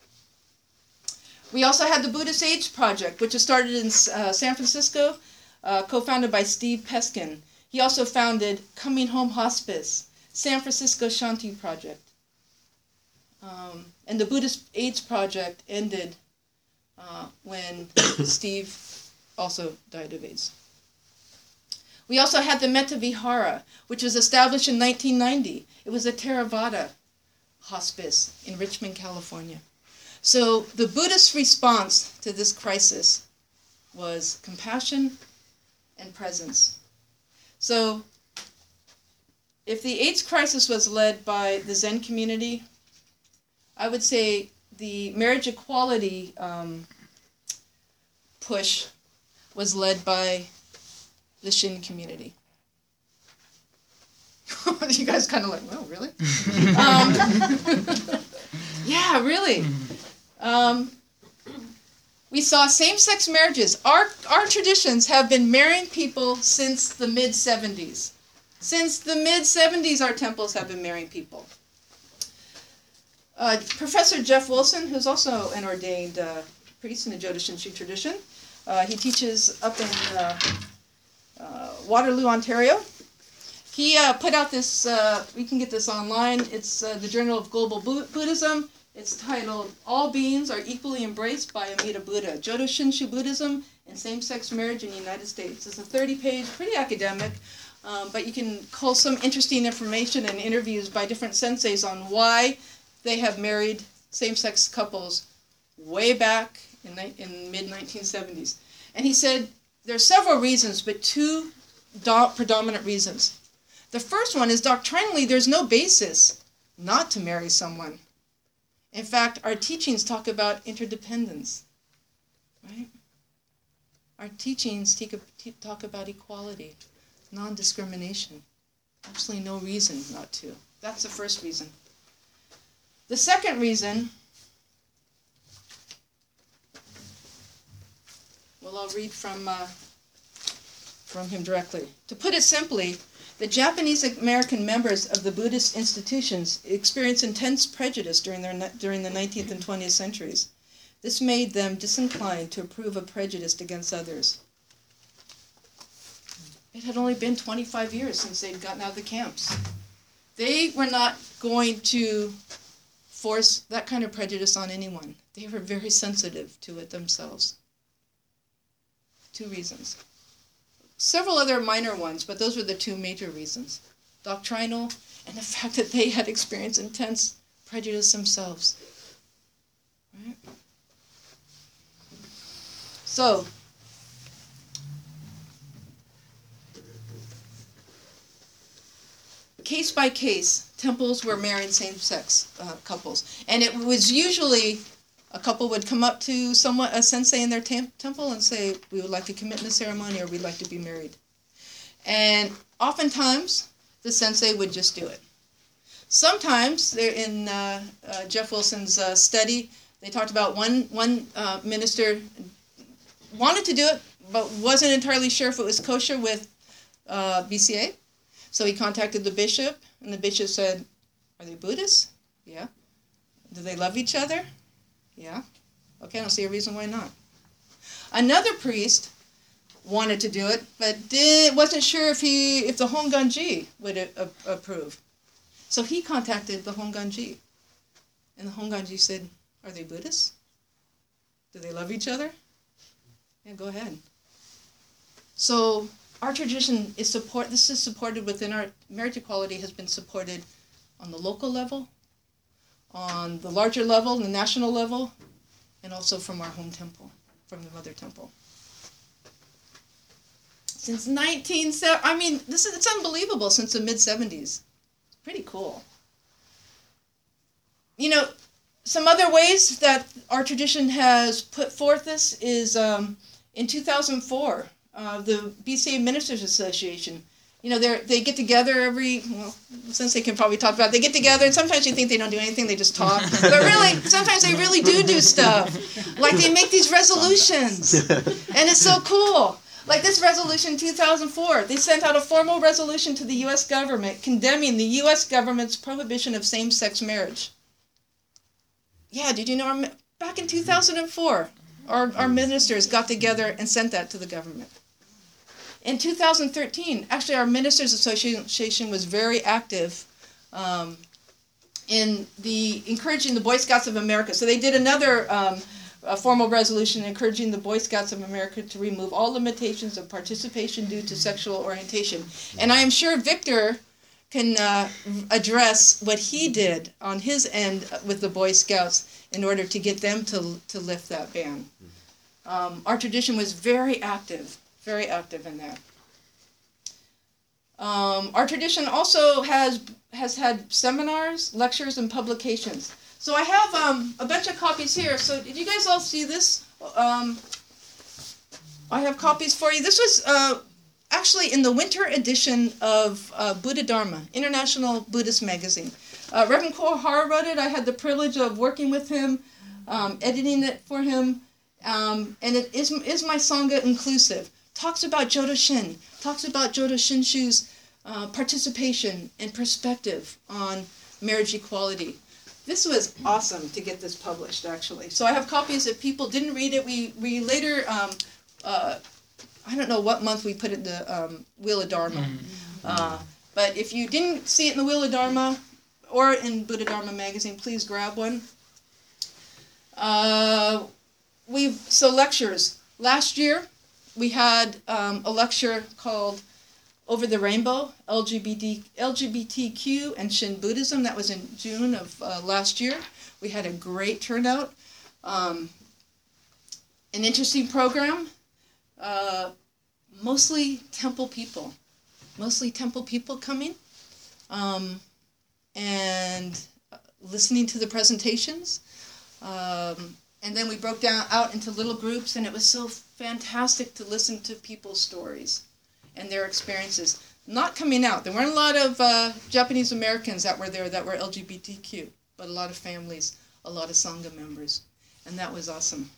We also had the Buddhist AIDS Project, which was started in uh, San Francisco, uh, co-founded by Steve Peskin. He also founded Coming Home Hospice, San Francisco Shanti Project. Um, and the Buddhist AIDS Project ended uh, when Steve also died of AIDS. We also had the Metta Vihara, which was established in nineteen ninety. It was a Theravada hospice in Richmond, California. So the Buddhist response to this crisis was compassion and presence. So if the AIDS crisis was led by the Zen community, I would say the marriage equality um, push was led by the Shin community. You guys kind of like, well, really? um, yeah, really. Um, we saw same-sex marriages. Our, our traditions have been marrying people since the mid seventies. Since the mid seventies, our temples have been marrying people. Uh, Professor Jeff Wilson, who's also an ordained uh, priest in the Jodo Shinshu tradition, uh, he teaches up in uh, uh, Waterloo, Ontario. He uh, put out this, uh, we can get this online, it's uh, the Journal of Global Bu- Buddhism. It's titled All Beings Are Equally Embraced by Amida Buddha, Jodo Shinshu Buddhism and Same-Sex Marriage in the United States. It's a thirty-page, pretty academic, um, but you can cull some interesting information and interviews by different senseis on why they have married same-sex couples way back in the in mid nineteen seventies. And he said there are several reasons, but two do- predominant reasons. The first one is doctrinally there's no basis not to marry someone. In fact, our teachings talk about interdependence, right? Our teachings talk about equality, non-discrimination. Absolutely no reason not to. That's the first reason. The second reason, well, I'll read from uh, from him directly. To put it simply, the Japanese American members of the Buddhist institutions experienced intense prejudice during their during the nineteenth and twentieth centuries. This made them disinclined to approve of prejudice against others. It had only been twenty-five years since they'd gotten out of the camps. They were not going to force that kind of prejudice on anyone. They were very sensitive to it themselves. Two reasons. Several other minor ones, but those were the two major reasons. Doctrinal, and the fact that they had experienced intense prejudice themselves. Right? So, case by case, temples were marrying same-sex uh, couples. And it was usually a couple would come up to someone, a sensei in their tem- temple and say, we would like to commit in the ceremony or we'd like to be married. And oftentimes, the sensei would just do it. Sometimes, they're in uh, uh, Jeff Wilson's uh, study, they talked about one, one uh, minister wanted to do it, but wasn't entirely sure if it was kosher with uh, B C A. So he contacted the bishop, and the bishop said, are they Buddhists? Yeah. Do they love each other? Yeah. Okay, I don't see a reason why not. Another priest wanted to do it, but did, wasn't sure if he if the Honganji would a, a, approve. So he contacted the Honganji. And the Honganji said, are they Buddhists? Do they love each other? Yeah, go ahead. So our tradition is support. This is supported within our marriage equality has been supported on the local level, on the larger level, the national level, and also from our home temple, from the mother temple. Since nineteen seventy, I mean, this is it's unbelievable. Since the mid seventies, pretty cool. You know, some other ways that our tradition has put forth this is um, in two thousand four, uh, the B C A Ministers Association. You know, they they get together every, well, since they can probably talk about it, they get together, and sometimes you think they don't do anything, they just talk. But really, sometimes they really do do stuff. Like they make these resolutions, and it's so cool. Like this resolution in two thousand four, they sent out a formal resolution to the U S government condemning the U S government's prohibition of same-sex marriage. Yeah, did you know, our, back in two thousand four, our, our ministers got together and sent that to the government. In two thousand thirteen, actually our Ministers Association was very active um, in the encouraging the Boy Scouts of America. So they did another um, a formal resolution encouraging the Boy Scouts of America to remove all limitations of participation due to sexual orientation. And I am sure Victor can uh, address what he did on his end with the Boy Scouts in order to get them to to lift that ban. Um, our tradition was very active, very active in that. Um, our tradition also has has had seminars, lectures, and publications. So I have um, a bunch of copies here. So did you guys all see this? Um, I have copies for you. This was uh, actually in the winter edition of uh, Buddha Dharma, International Buddhist Magazine. Uh, Reverend Kohara wrote it. I had the privilege of working with him, um, editing it for him. Um, and it is, is my Sangha inclusive. Talks about Jodo Shin, talks about Jodo Shinshu's uh, participation and perspective on marriage equality. This was awesome to get this published, actually. So I have copies. If people didn't read it, we, we later, um, uh, I don't know what month we put it in the um, Wheel of Dharma. Uh, but if you didn't see it in the Wheel of Dharma or in Buddha Dharma magazine, please grab one. Uh, we've so lectures. Last year, we had um, a lecture called "Over the Rainbow: L G B T L G B T Q and Shin Buddhism." That was in June of uh, last year. We had a great turnout. Um, an interesting program. Uh, mostly temple people. Mostly temple people coming. Um, and listening to the presentations. Um, and then we broke down out into little groups, and it was so fantastic to listen to people's stories and their experiences. Not coming out. There weren't a lot of uh, Japanese Americans that were there that were L G B T Q, but a lot of families, a lot of Sangha members, and that was awesome.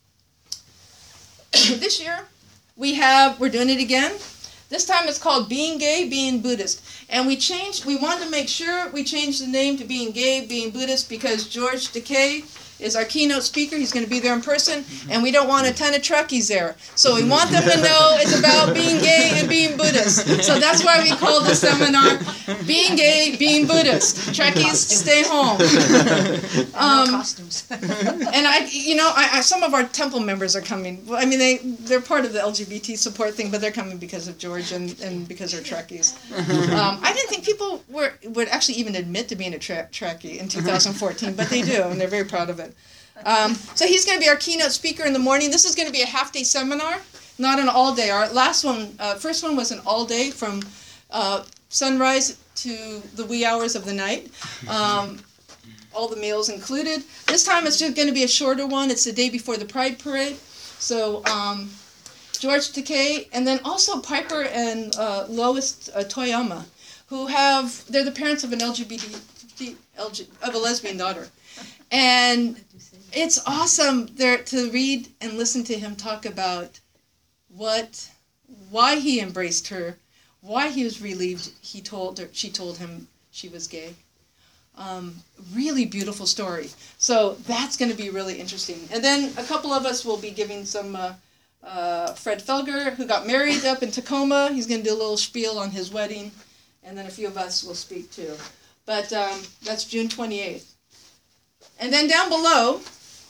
This year, we have, we're doing it again. This time it's called Being Gay, Being Buddhist. And we changed, we wanted to make sure we changed the name to Being Gay, Being Buddhist because George Takei is our keynote speaker. He's going to be there in person, and we don't want a ton of Trekkies there. So we want them to know it's about being gay and being Buddhist. So that's why we called the seminar Being Gay, Being Buddhist. Trekkies, stay home. Um, no costumes. and I, you know, I, I, some of our temple members are coming. I mean, they, they're part of the L G B T support thing, but they're coming because of George and, and because they're Trekkies. Um, I didn't think people were would actually even admit to being a tra- Trekkie in two thousand fourteen, but they do, and they're very proud of it. Um, so he's going to be our keynote speaker in the morning. This is going to be a half-day seminar, not an all-day. Our last one, uh, first one was an all-day from uh, sunrise to the wee hours of the night. Um, all the meals included. This time it's just going to be a shorter one. It's the day before the Pride Parade. So um, George Takei, and then also Piper and uh, Lois uh, Toyama, who have, they're the parents of an L G B T, L G, of a lesbian daughter. And it's awesome there to read and listen to him talk about what, why he embraced her, why he was relieved he told her, she told him she was gay. Um, really beautiful story. So that's going to be really interesting. And then a couple of us will be giving some, uh, uh, Fred Felger, who got married up in Tacoma. He's going to do a little spiel on his wedding. And then a few of us will speak too. But um, that's June twenty-eighth. And then down below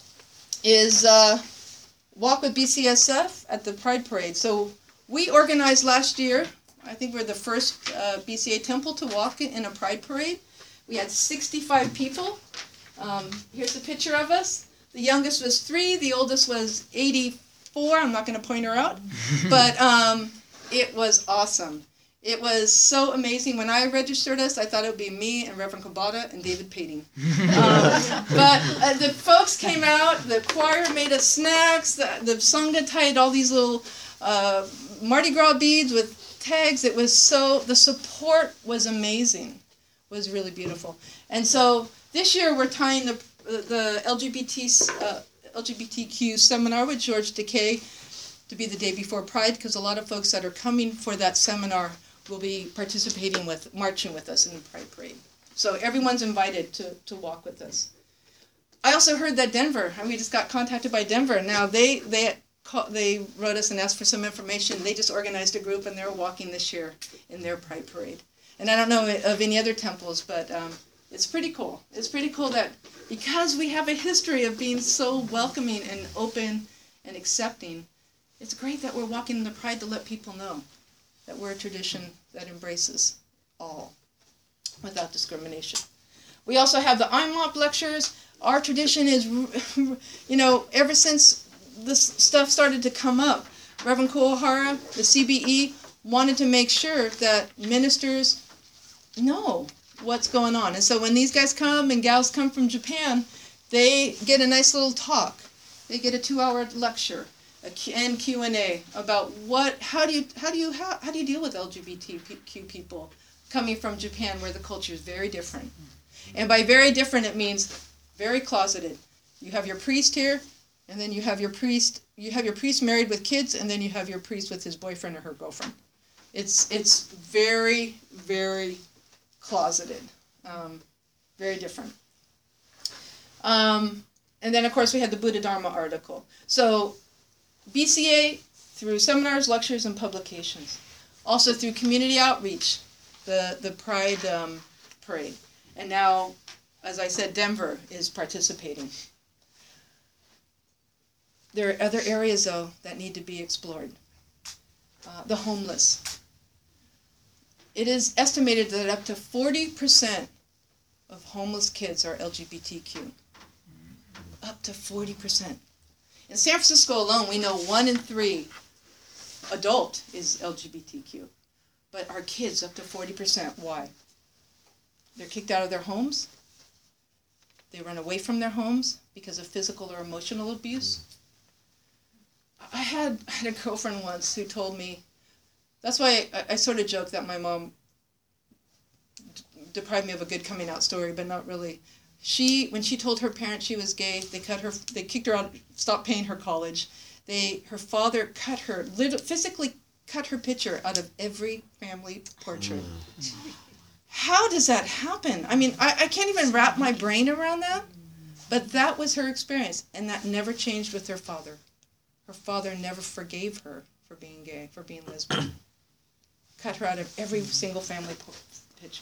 is uh, Walk with B C S F at the Pride Parade. So we organized last year, I think we're the first uh, B C A temple to walk in a Pride Parade. We had sixty-five people. Um, here's a picture of us. The youngest was three, the oldest was eighty-four. I'm not going to point her out. But um, it was awesome. It was so amazing. When I registered us, I thought it would be me and Reverend Kabata and David Pating. Um, but uh, the folks came out, the choir made us snacks, the, the Sangha tied all these little uh, Mardi Gras beads with tags. It was so, the support was amazing, was really beautiful. And so this year we're tying the, the L G B T, uh, L G B T Q seminar with George Takei to be the day before Pride, because a lot of folks that are coming for that seminar will be participating with, marching with us in the Pride Parade. So everyone's invited to, to walk with us. I also heard that Denver, and we just got contacted by Denver. Now they they they wrote us and asked for some information. They just organized a group and they're walking this year in their Pride Parade. And I don't know of any other temples, but um, it's pretty cool. It's pretty cool that because we have a history of being so welcoming and open and accepting, it's great that we're walking in the Pride to let people know that we're a tradition that embraces all without discrimination. We also have the I M O P lectures. Our tradition is, you know, ever since this stuff started to come up, Reverend Kuwahara, the C B E, wanted to make sure that ministers know what's going on. And so when these guys come and gals come from Japan, they get a nice little talk. They get a two-hour lecture and Q and A about what, how do you, how do you, how, how do you deal with L G B T Q people coming from Japan, where the culture is very different. And by very different, it means very closeted. You have your priest here, and then you have your priest, you have your priest married with kids, and then you have your priest with his boyfriend or her girlfriend. It's it's very, very closeted, um, very different. Um, and then, of course, we had the Buddha Dharma article. So B C A through seminars, lectures, and publications. Also through community outreach, the, the Pride um, Parade. And now, as I said, Denver is participating. There are other areas, though, that need to be explored. Uh, the homeless. It is estimated that up to forty percent of homeless kids are L G B T Q. Up to forty percent. In San Francisco alone, we know one in three adult is L G B T Q. But our kids, up to forty percent. Why? They're kicked out of their homes. They run away from their homes because of physical or emotional abuse. I had, I had a girlfriend once who told me, that's why I, I sort of joke that my mom d- deprived me of a good coming out story, but not really. She, when she told her parents she was gay, they cut her, they kicked her out, stopped paying her college. They, her father cut her, literally, physically cut her picture out of every family portrait. Mm. How does that happen? I mean, I, I can't even wrap my brain around that, but that was her experience, and that never changed with her father. Her father never forgave her for being gay, for being lesbian. Cut her out of every single family po- picture.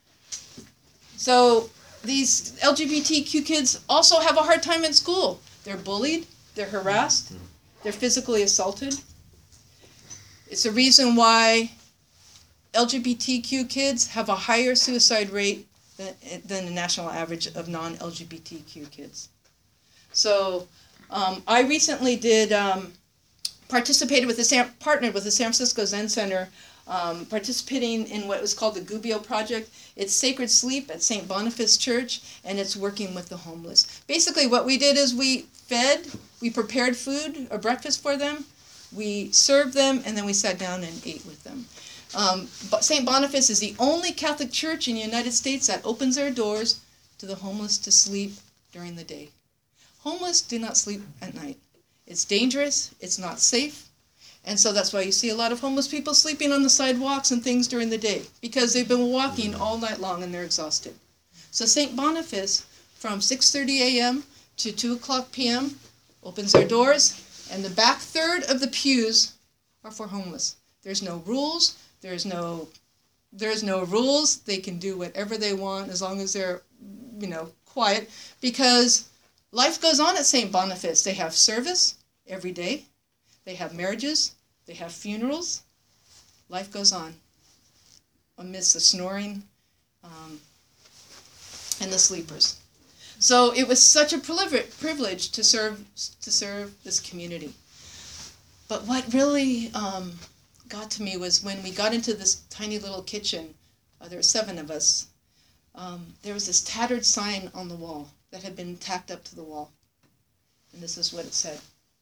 So these L G B T Q kids also have a hard time in school. They're bullied, they're harassed, they're physically assaulted. It's a reason why L G B T Q kids have a higher suicide rate than, than the national average of non-L G B T Q kids. So um, I recently did um, participated with the San, partnered with the San Francisco Zen Center, um, participating in what was called the Gubbio Project. It's Sacred Sleep at Saint Boniface Church, and it's working with the homeless. Basically, what we did is we fed, we prepared food, a breakfast for them, we served them, and then we sat down and ate with them. Um, Saint Boniface is the only Catholic church in the United States that opens their doors to the homeless to sleep during the day. Homeless do not sleep at night. It's dangerous, it's not safe, and so that's why you see a lot of homeless people sleeping on the sidewalks and things during the day, because they've been walking all night long and they're exhausted. So Saint Boniface, from six thirty a.m. to two o'clock p.m., opens their doors, and the back third of the pews are for homeless. There's no rules, there's no there's no rules. They can do whatever they want as long as they're, you know, quiet, because life goes on at Saint Boniface. They have service every day. They have marriages. They have funerals. Life goes on amidst the snoring um, and the sleepers. So it was such a privilege to serve to serve this community. But what really um, got to me was when we got into this tiny little kitchen. Uh, there were seven of us. Um, there was this tattered sign on the wall that had been tacked up to the wall. And this is what it said.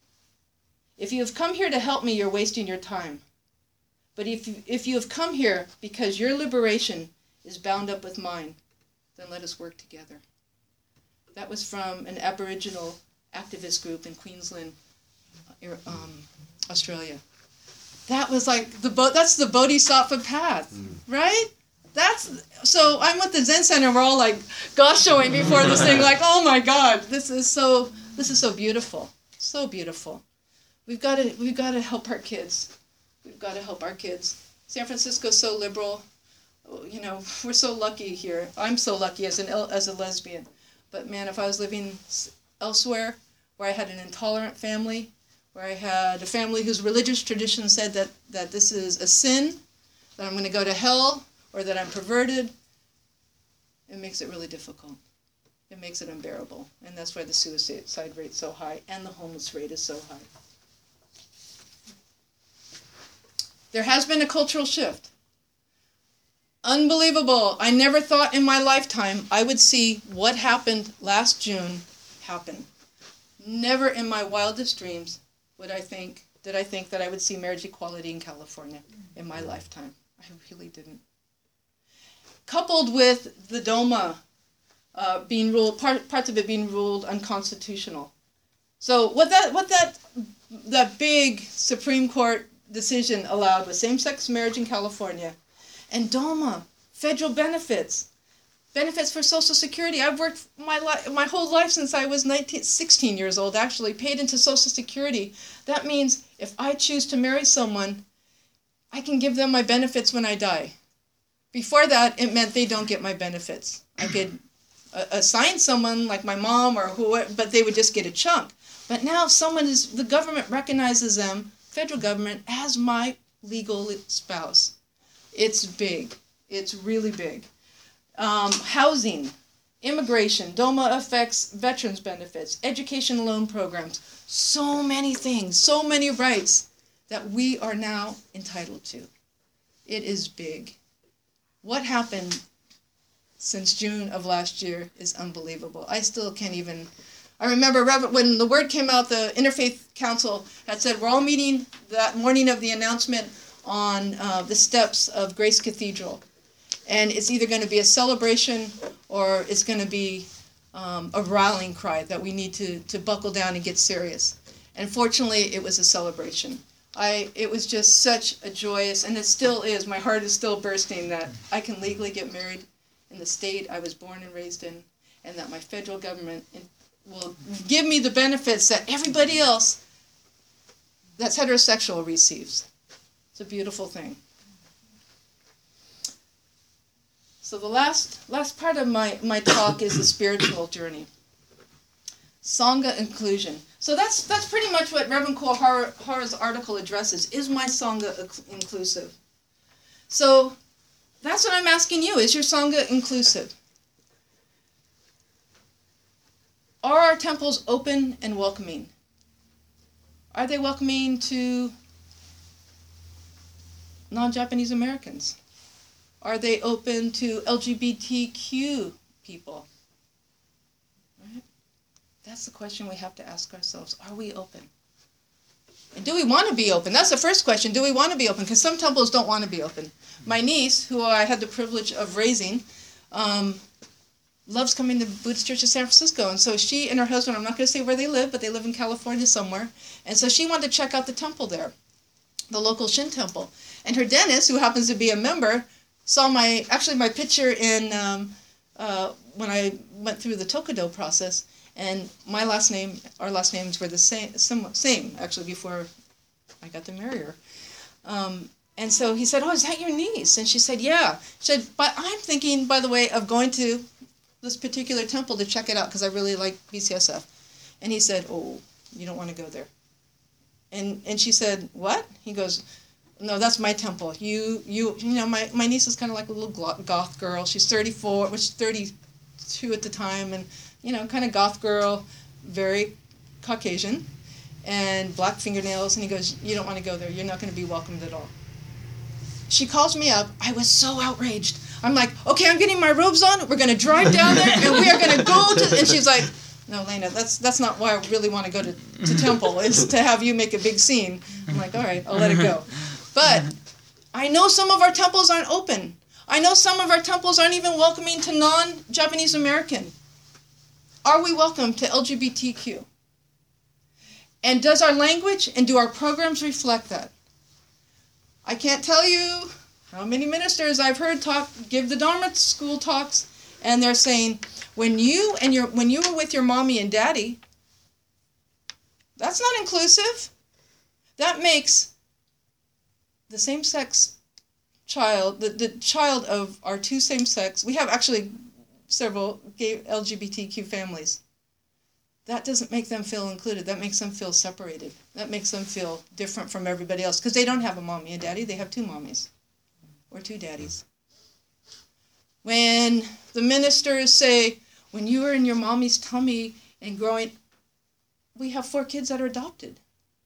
If you have come here to help me, you're wasting your time. But if you, if you have come here because your liberation is bound up with mine, then let us work together. That was from an Aboriginal activist group in Queensland, um, Australia. That was like, the bo- that's the Bodhisattva path, mm. right? That's so I'm with the Zen Center, we're all like gosh-showing before this thing, like, oh my God, this is so this is so beautiful. So beautiful. We've got to we've got to help our kids. We've got to help our kids. San Francisco's so liberal. You know, we're so lucky here. I'm so lucky as an as a lesbian. But man, if I was living elsewhere where I had an intolerant family, where I had a family whose religious tradition said that, that this is a sin, that I'm going to go to hell, or that I'm perverted, it makes it really difficult. It makes it unbearable. And that's why the suicide rate's so high and the homeless rate is so high. There has been a cultural shift. Unbelievable. I never thought in my lifetime I would see what happened last June happen. Never in my wildest dreams would I think, did I think that I would see marriage equality in California in my lifetime. I really didn't. Coupled with the DOMA uh, being ruled, part, parts of it being ruled unconstitutional. So what that what that that big Supreme Court decision allowed was same-sex marriage in California, and DOMA, federal benefits, benefits for Social Security. I've worked my li- my whole life since I was nineteen, sixteen years old, actually, paid into Social Security. That means if I choose to marry someone, I can give them my benefits when I die. Before that, it meant they don't get my benefits. I could uh, assign someone like my mom or whoever, but they would just get a chunk. But now someone is, the government recognizes them, federal government, as my legal spouse. It's big. It's really big. Um, housing, immigration, DOMA affects veterans benefits, education loan programs, so many things, so many rights that we are now entitled to. It is big. What happened since June of last year is unbelievable. I still can't even, I remember when the word came out, the Interfaith Council had said, we're all meeting that morning of the announcement on uh, the steps of Grace Cathedral. And it's either going to be a celebration or it's going to be um, a rallying cry that we need to, to buckle down and get serious. And fortunately, it was a celebration. I it was just such a joyous, and it still is, my heart is still bursting that I can legally get married in the state I was born and raised in, and that my federal government will give me the benefits that everybody else that's heterosexual receives. It's a beautiful thing. So the last last part of my, my talk is the spiritual journey. Sangha inclusion. So that's that's pretty much what Reverend Cole Hara's article addresses. Is my Sangha inclusive? So that's what I'm asking you. Is your Sangha inclusive? Are our temples open and welcoming? Are they welcoming to non-Japanese Americans? Are they open to L G B T Q people? Right? That's the question we have to ask ourselves. Are we open? And do we want to be open? That's the first question. Do we want to be open? Because some temples don't want to be open. My niece, who I had the privilege of raising, um, loves coming to Buddhist Church of San Francisco. And so she and her husband, I'm not going to say where they live, but they live in California somewhere. And so she wanted to check out the temple there, the local Shin temple. And her dentist, who happens to be a member, saw my, actually my picture in, um, uh, when I went through the Tokudo process, and my last name, our last names were the same, same actually, before I got to marry her. Um, and so he said, oh, is that your niece? And she said, yeah. She said, but I'm thinking, by the way, of going to this particular temple to check it out, because I really like B C S F. And he said, oh, you don't want to go there. And and she said, what? He goes, no, that's my temple. You, you, you know, my, my niece is kind of like a little goth girl. She's thirty-four, which thirty-two at the time, and, you know, kind of goth girl, very Caucasian, and black fingernails. And he goes, you don't want to go there. You're not going to be welcomed at all. She calls me up. I was so outraged. I'm like, okay, I'm getting my robes on. We're going to drive down there, and we are going to go to, and she's like, no, Lena, that's that's not why I really want to go to, to temple, is to have you make a big scene. I'm like, all right, I'll let it go. But I know some of our temples aren't open. I know some of our temples aren't even welcoming to non-Japanese American. Are we welcome to L G B T Q? And does our language and do our programs reflect that? I can't tell you how many ministers I've heard talk, give the Dharma school talks, and they're saying, when you and your when you were with your mommy and daddy, that's not inclusive. That makes the same-sex child, the, the child of our two same-sex, we have actually several gay L G B T Q families. That doesn't make them feel included. That makes them feel separated. That makes them feel different from everybody else, because they don't have a mommy and daddy. They have two mommies or two daddies. When the ministers say, when you were in your mommy's tummy and growing, we have four kids that are adopted.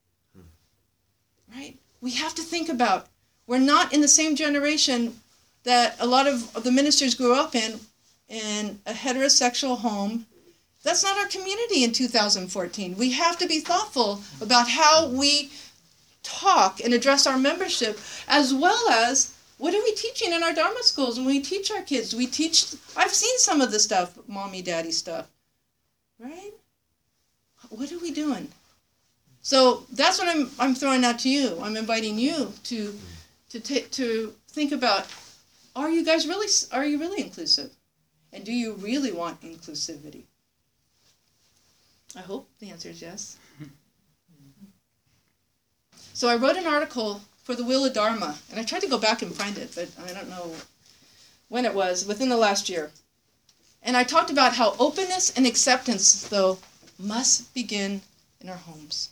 Right? We have to think about, we're not in the same generation that a lot of the ministers grew up in, in a heterosexual home. That's not our community in two thousand fourteen. We have to be thoughtful about how we talk and address our membership, as well as what are we teaching in our Dharma schools when we teach our kids? We teach, I've seen some of the stuff, mommy, daddy stuff, right? What are we doing? So that's what I'm I'm throwing out to you. I'm inviting you to to t- to think about, are you guys really, are you really inclusive? And do you really want inclusivity? I hope the answer is yes. So I wrote an article for the Wheel of Dharma, and I tried to go back and find it, but I don't know when it was, within the last year. And I talked about how openness and acceptance, though, must begin in our homes.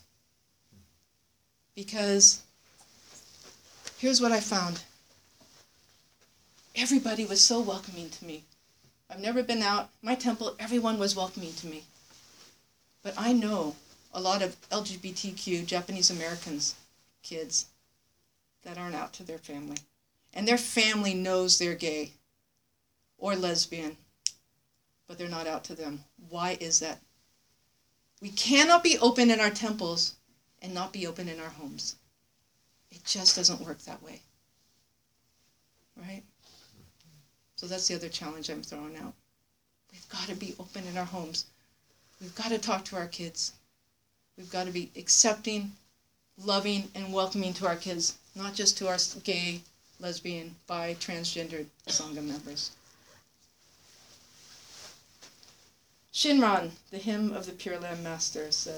Because here's what I found. Everybody was so welcoming to me. I've never been out. My temple, everyone was welcoming to me. But I know a lot of L G B T Q Japanese Americans, kids, that aren't out to their family. And their family knows they're gay or lesbian, but they're not out to them. Why is that? We cannot be open in our temples and not be open in our homes. It just doesn't work that way. Right? So that's the other challenge I'm throwing out. We've got to be open in our homes. We've got to talk to our kids. We've got to be accepting, loving, and welcoming to our kids, not just to our gay, lesbian, bi, transgendered Sangha members. Shinran, the hymn of the Pure Land Master, said,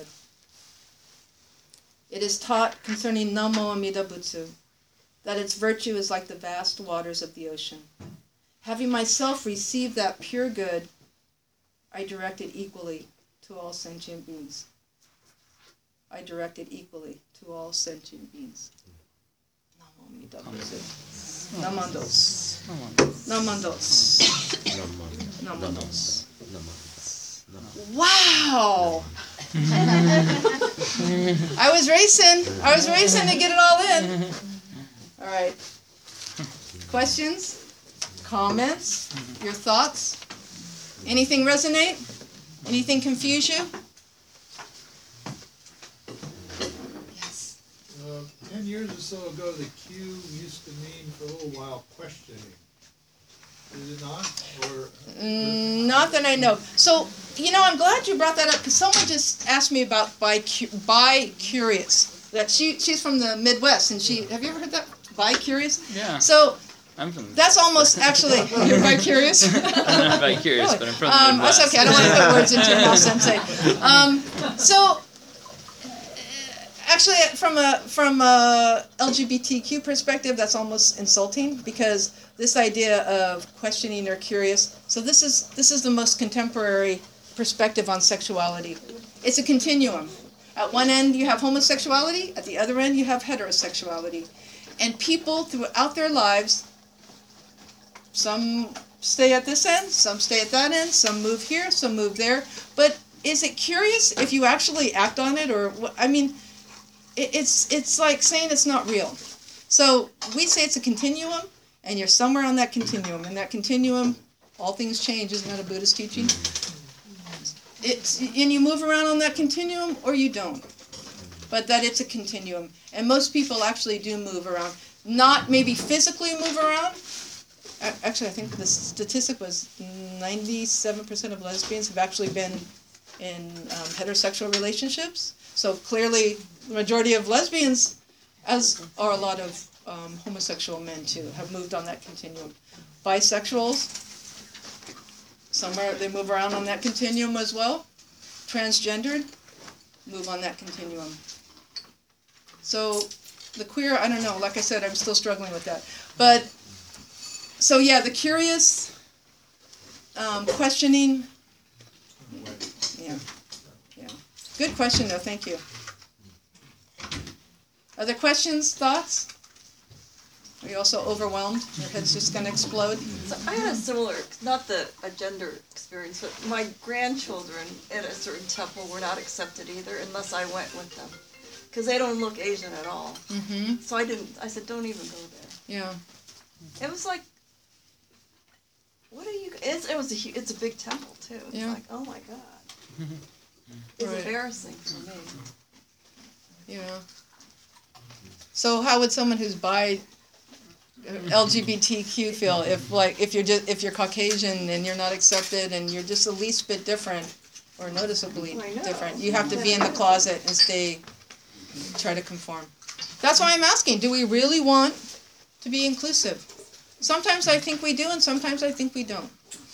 "It is taught concerning Namo Amida Butsu that its virtue is like the vast waters of the ocean. Having myself received that pure good, I direct it equally to all sentient beings." I direct it equally to all sentient beings. Namo Amida Butsu. Namandos. Namandos. Namandos. Wow! I was racing. I was racing to get it all in. All right. Questions? Comments? Your thoughts? Anything resonate? Anything confuse you? Yes. Uh, ten years or so ago, the Q used to mean for a little while questioning. Is it not? Or Mm, not that I know. So, you know, I'm glad you brought that up because someone just asked me about bi bi curious. That she she's from the Midwest and she have you ever heard that bi curious? Yeah. So I'm from. that's almost actually you're bi curious. I'm not bi curious, but I'm from the um, Midwest. That's okay. I don't want to put words into your mouth, Sensei. Um, so. Actually, from a from a L G B T Q perspective, that's almost insulting because this idea of questioning or curious. So this is this is the most contemporary perspective on sexuality. It's a continuum. At one end, you have homosexuality. At the other end, you have heterosexuality. And people throughout their lives, some stay at this end, some stay at that end, some move here, some move there. But is it curious if you actually act on it, or I mean? It's it's like saying it's not real. So we say it's a continuum, and you're somewhere on that continuum. And that continuum, all things change. Isn't that a Buddhist teaching? It's and you move around on that continuum, or you don't. But that it's a continuum, and most people actually do move around. Not maybe physically move around. Actually, I think the statistic was ninety-seven percent of lesbians have actually been in um, heterosexual relationships. So clearly, the majority of lesbians, as are a lot of um, homosexual men too, have moved on that continuum. Bisexuals, somewhere they move around on that continuum as well. Transgendered, move on that continuum. So the queer, I don't know, like I said, I'm still struggling with that. But, so yeah, the curious, um, questioning, yeah. Good question, though. Thank you. Other questions, thoughts? Are you also overwhelmed? Your head's just going to explode? So I had a similar, not the a gender experience, but my grandchildren at a certain temple were not accepted either unless I went with them. Because they don't look Asian at all. Mm-hmm. So I didn't, I said, don't even go there. Yeah. It was like, what are you, it's, it was a, hu- it's a big temple, too. It's Yeah. like, oh my God. It's Right. embarrassing for me. Yeah. So how would someone who's bi L G B T Q feel if like if you're just if you're Caucasian and you're not accepted and you're just the least bit different or noticeably I know. different? You have to be in the closet and stay try to conform. That's why I'm asking, do we really want to be inclusive? Sometimes I think we do and sometimes I think we don't.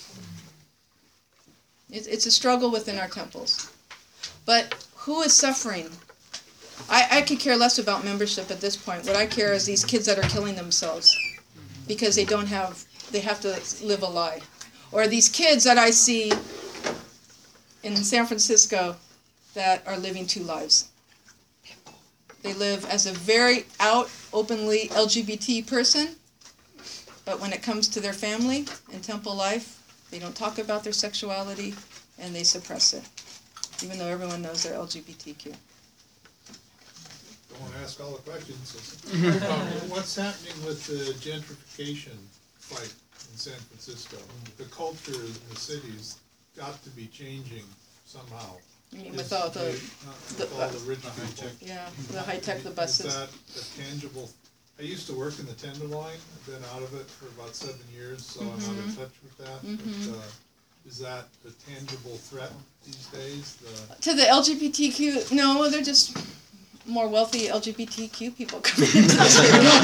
It's it's a struggle within our temples. But who is suffering? I, I could care less about membership at this point. What I care is these kids that are killing themselves because they don't have, they have to live a lie. Or these kids that I see in San Francisco that are living two lives. They live as a very out, openly L G B T person, but when it comes to their family and temple life, they don't talk about their sexuality and they suppress it, even though everyone knows they're L G B T Q. Don't want to ask all the questions. Um, What's happening with the gentrification fight in San Francisco? The culture in the city's got to be changing somehow. I mean, Is with all the, the- uh, the- With all the rich people. yeah, the high tech, the Is buses. that a tangible, I used to work in the Tenderloin, I've been out of it for about seven years, so I'm out Mhm. of touch with that. Mhm. But, uh, is that a tangible threat these days? The- To the L G B T Q, no, they're just more wealthy L G B T Q people coming into the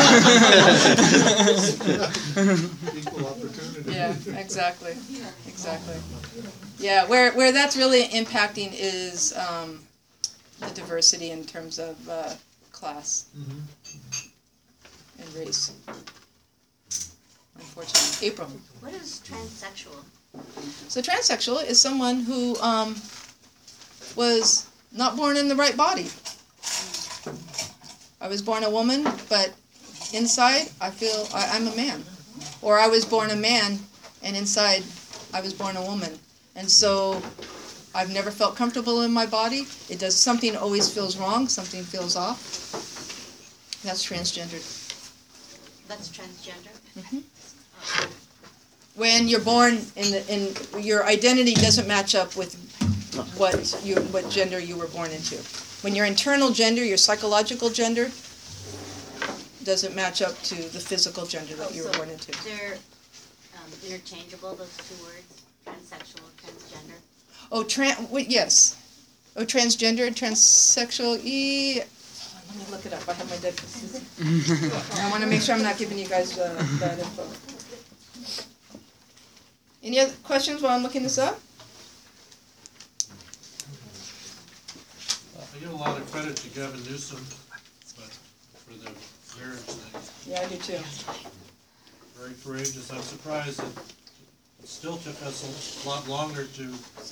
city. Equal opportunity. Yeah, exactly, exactly. Yeah, where where that's really impacting is um, the diversity in terms of uh, class Mhm. and race. Unfortunately, April. What is transsexual? So transsexual is someone who um, was not born in the right body. I was born a woman, but inside I feel I, I'm a man. Or I was born a man, and inside I was born a woman. And so I've never felt comfortable in my body. It does something always feels wrong, something feels off. That's transgendered. That's transgender? Mhm. When you're born in the, in your identity doesn't match up with what you what gender you were born into. When your internal gender, your psychological gender, doesn't match up to the physical gender that you were born into. They're um, interchangeable, those two words, transsexual, transgender. Oh, tran wait, yes. Oh, transgender, transsexual. E. Let me look it up. I have my dead. I want to make sure I'm not giving you guys uh, bad info. Any other questions while I'm looking this up? I give a lot of credit to Gavin Newsom, but for the marriage thing, Yeah, I do too. very courageous. I'm surprised that it still took us a lot longer to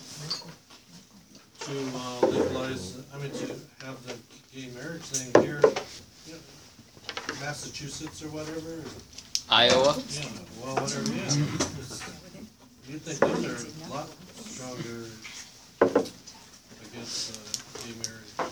to uh, legalize, I mean, to have the gay marriage thing here, you know, Massachusetts or whatever. Iowa. Yeah, well, whatever, yeah. It's- You'd think those are a lot stronger against uh, gay marriage.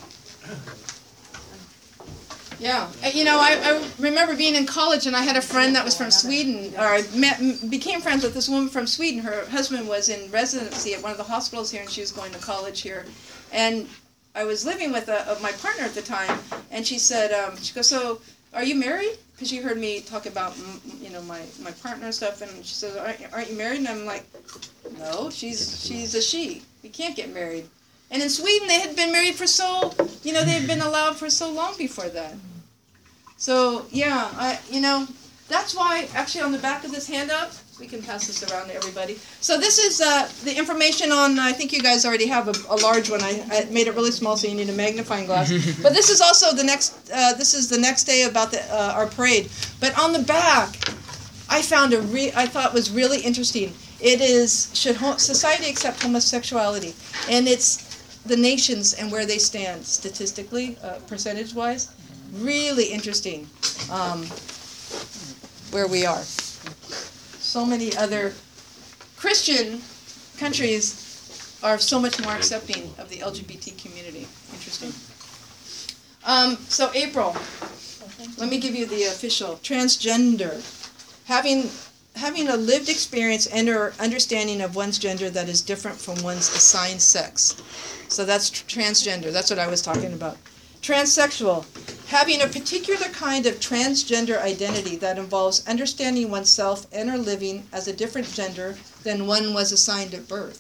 Yeah, Uh, you know, I, I remember being in college and I had a friend that was from Sweden, or I met, m- became friends with this woman from Sweden. Her husband was in residency at one of the hospitals here and she was going to college here. And I was living with a, uh, my partner at the time and she said, um, she goes, so are you married? Because she heard me talk about, mm, you know, my, my partner and stuff, and she says, aren't, aren't you married? And I'm like, no, she's she's a she. We can't get married. And in Sweden, they had been married for so, you know, they had been allowed for so long before that. So, yeah, I, you know, that's why, actually on the back of this handout, we can pass this around to everybody. So this is uh, the information on, I think you guys already have a, a large one. I, I made it really small, so you need a magnifying glass. But this is also the next, uh, this is the next day about the, uh, our parade. But on the back, I found a re- I thought was really interesting. It is, should ho- society accept homosexuality? And it's the nations and where they stand statistically, uh, percentage-wise. Really interesting um, where we are. So many other Christian countries are so much more accepting of the L G B T community. Interesting. Um, so April, let me give you the official transgender. Having having a lived experience and or understanding of one's gender that is different from one's assigned sex. So that's tr- transgender. That's what I was talking about. Transsexual, having a particular kind of transgender identity that involves understanding oneself and or living as a different gender than one was assigned at birth.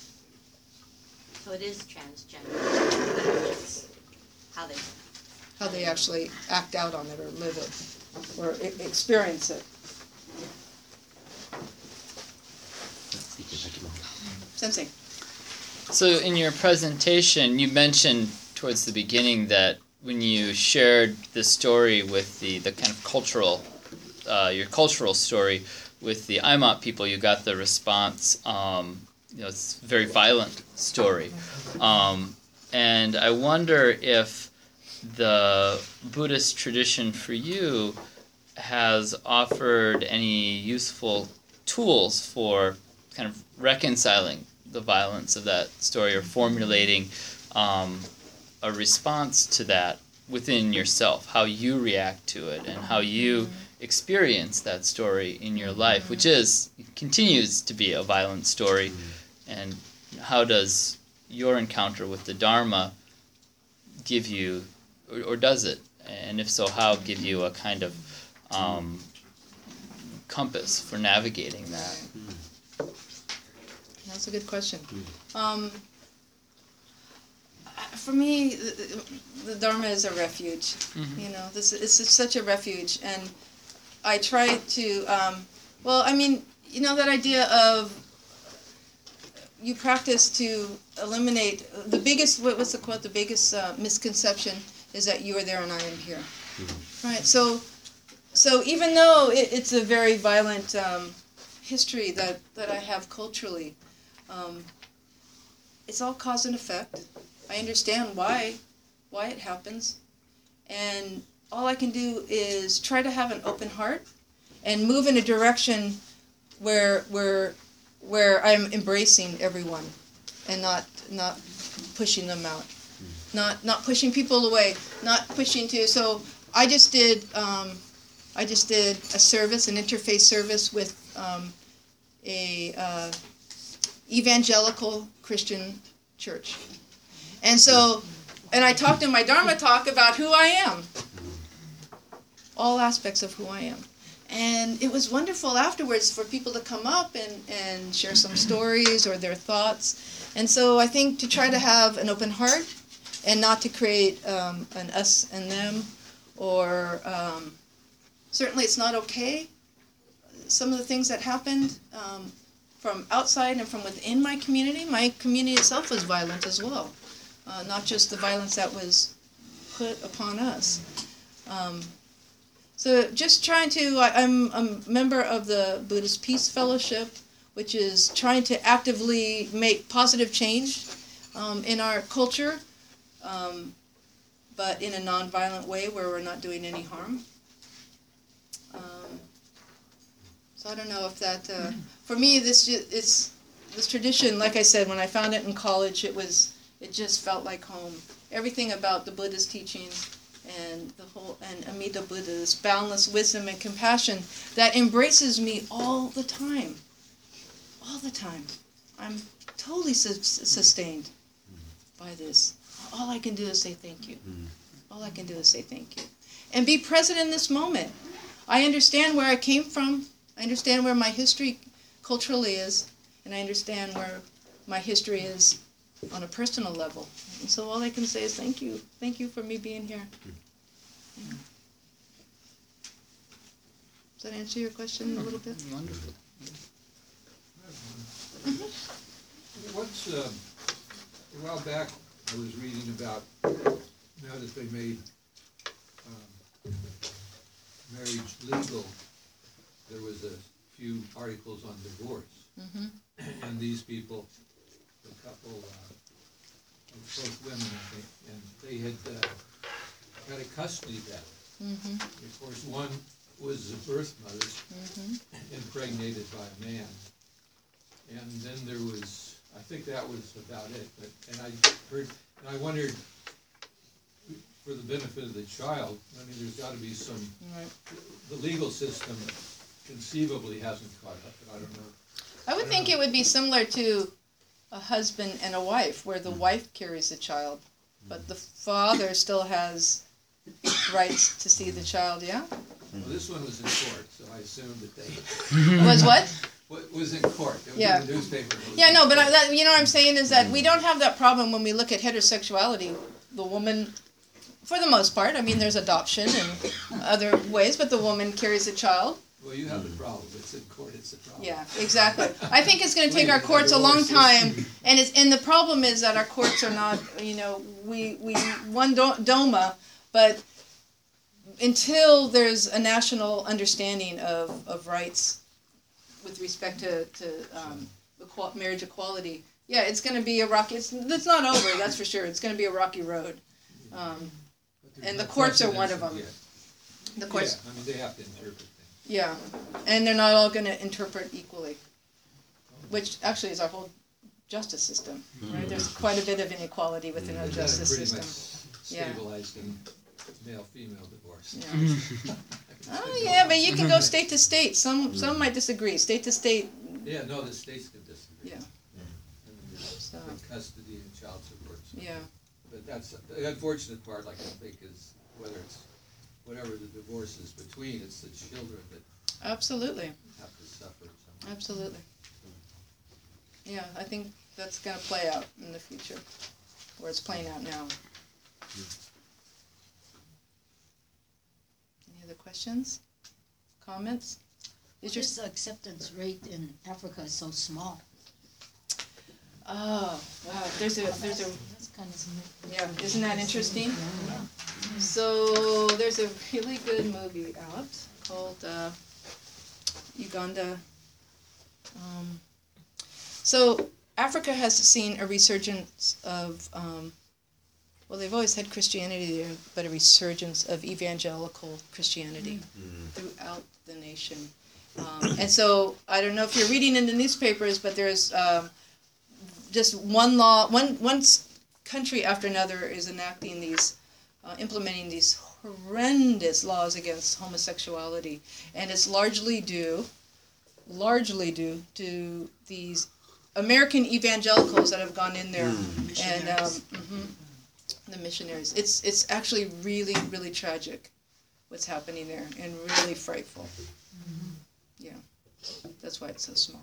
So it is transgender. It's how they, How they actually act out on it or live it or e- experience it. Sensei. So in your presentation, you mentioned towards the beginning that when you shared the story with the, the kind of cultural, uh, your cultural story with the I M O T people, you got the response, um, you know, it's a very violent story. Um, and I wonder if the Buddhist tradition for you has offered any useful tools for kind of reconciling the violence of that story, or formulating um, a response to that within yourself, how you react to it and how you experience that story in your life, which is continues to be a violent story. And how does your encounter with the Dharma give you, or, or does it, and if so, how give you a kind of um, compass for navigating that? That's a good question. Um, for me, the, the Dharma is a refuge. Mm-hmm. You know, this it's, it's such a refuge, and I try to. Um, well, I mean, you know, that idea of you practice to eliminate the biggest. What was the quote? The biggest uh, misconception is that you are there and I am here. Mm-hmm. Right. So, so even though it, it's a very violent um, history that that I have culturally. Um, it's all cause and effect. I understand why, why it happens, and all I can do is try to have an open heart, and move in a direction where where where I'm embracing everyone, and not not pushing them out, not not pushing people away, not pushing to. So I just did um, I just did a service, an interfaith service with um, a. Uh, evangelical Christian church. And so, and I talked in my Dharma talk about who I am. All aspects of who I am. And it was wonderful afterwards for people to come up and, and share some stories or their thoughts. And so I think to try to have an open heart and not to create um, an us and them, or um, certainly it's not okay. Some of the things that happened, um, from outside and from within my community. My community itself was violent as well, uh, not just the violence that was put upon us. Um, so just trying to, I, I'm a member of the Buddhist Peace Fellowship, which is trying to actively make positive change um, in our culture, um, but in a nonviolent way where we're not doing any harm. Um, So I don't know if that, uh, for me, this it's this tradition. Like I said, when I found it in college, it was it just felt like home. Everything about the Buddha's teachings and the whole and Amida Buddha, this boundless wisdom and compassion that embraces me all the time, all the time. I'm totally su- sustained by this. All I can do is say thank you. All I can do is say thank you, and be present in this moment. I understand where I came from. I understand where my history culturally is, and I understand where my history is on a personal level. And so all I can say is thank you. Thank you for me being here. Yeah. Does that answer your question a little bit? Wonderful. What's, uh, a while back, I was reading about, now that they made um, marriage legal, there was a few articles on divorce. Mm-hmm. And these people, the couple, uh, both women, I think, and they had uh, got a custody battle. Mm-hmm. Of course, one was the birth mother, mm-hmm. impregnated by a man. And then there was, I think that was about it, but, and I heard, and I wondered, for the benefit of the child, I mean, there's got to be some, right. The legal system conceivably hasn't caught up, but I don't know. I would I think know. It would be similar to a husband and a wife, where the mm-hmm. wife carries the child, but the father still has rights to see the child, yeah? Well, this one was in court, so I assumed that they... Was what? What was in court. It was yeah. in the newspaper. Yeah, no, but I, that, you know what I'm saying is that we don't have that problem when we look at heterosexuality. The woman, for the most part, I mean, there's adoption and other ways, but the woman carries a child. Well, you have the problem. It's in court. It's the problem. Yeah, exactly. I think it's going to take our courts a long time, and it's and the problem is that our courts are not, you know, we we one do, DOMA, but until there's a national understanding of, of rights with respect to to um, equal, marriage equality, yeah, it's going to be a rocky. It's it's not over. That's for sure. It's going to be a rocky road. Um, But there's and the no courts are one of precedents them. yet. the courts, Yeah, I mean, they have to interpret things. yeah, and they're not all going to interpret equally, which actually is our whole justice system. Right? There's quite a bit of inequality within our But that justice pretty system. much Yeah. stabilized in male-female divorce. Yeah. Oh yeah, but you can go state to state. Some some might disagree. State to state. Yeah, no, the states could disagree. Yeah. And there's So the custody and child support. so- yeah. But that's, the unfortunate part, like I think, is whether it's, whatever the divorce is between, it's the children that Absolutely. have to suffer. so. Absolutely. Yeah, I think that's going to play out in the future, or it's playing out now. Any other questions? Comments? Is your Just the acceptance rate in Africa is so small. oh wow? There's a there's a That's kind of. yeah. Isn't that interesting? So there's a really good movie out called uh, Uganda. Um, so Africa has seen a resurgence of, um, well, they've always had Christianity there, but a resurgence of evangelical Christianity throughout the nation. Um, and so I don't know if you're reading in the newspapers, but there's um, just one law, one one s- country after another is enacting these, uh, implementing these horrendous laws against homosexuality, and it's largely due, largely due to these American evangelicals that have gone in there and um, mhm, the missionaries. It's it's actually really really tragic, what's happening there, and really frightful. Yeah, that's why it's so small.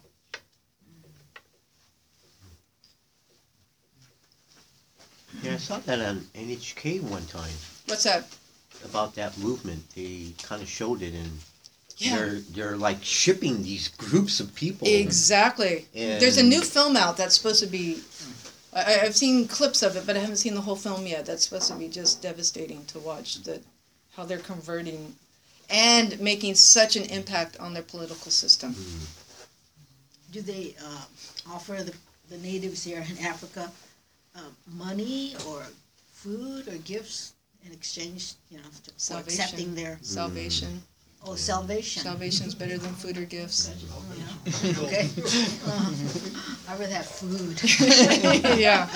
Yeah, I saw that on N H K one time What's that? about that movement. They kind of showed it, and Yeah. they're they're like shipping these groups of people. Exactly. And- There's a new film out that's supposed to be. I, I- I've seen clips of it, but I haven't seen the whole film yet. That's supposed to be just devastating to watch. That how they're converting, and making such an impact on their political system. Do they uh, offer the, the natives here in Africa uh, money or food or gifts in exchange, you know, to, for Salvation. accepting their Salvation. oh salvation? Salvation's better than food or gifts. Yeah. Okay. Uh, I would have food. Yeah.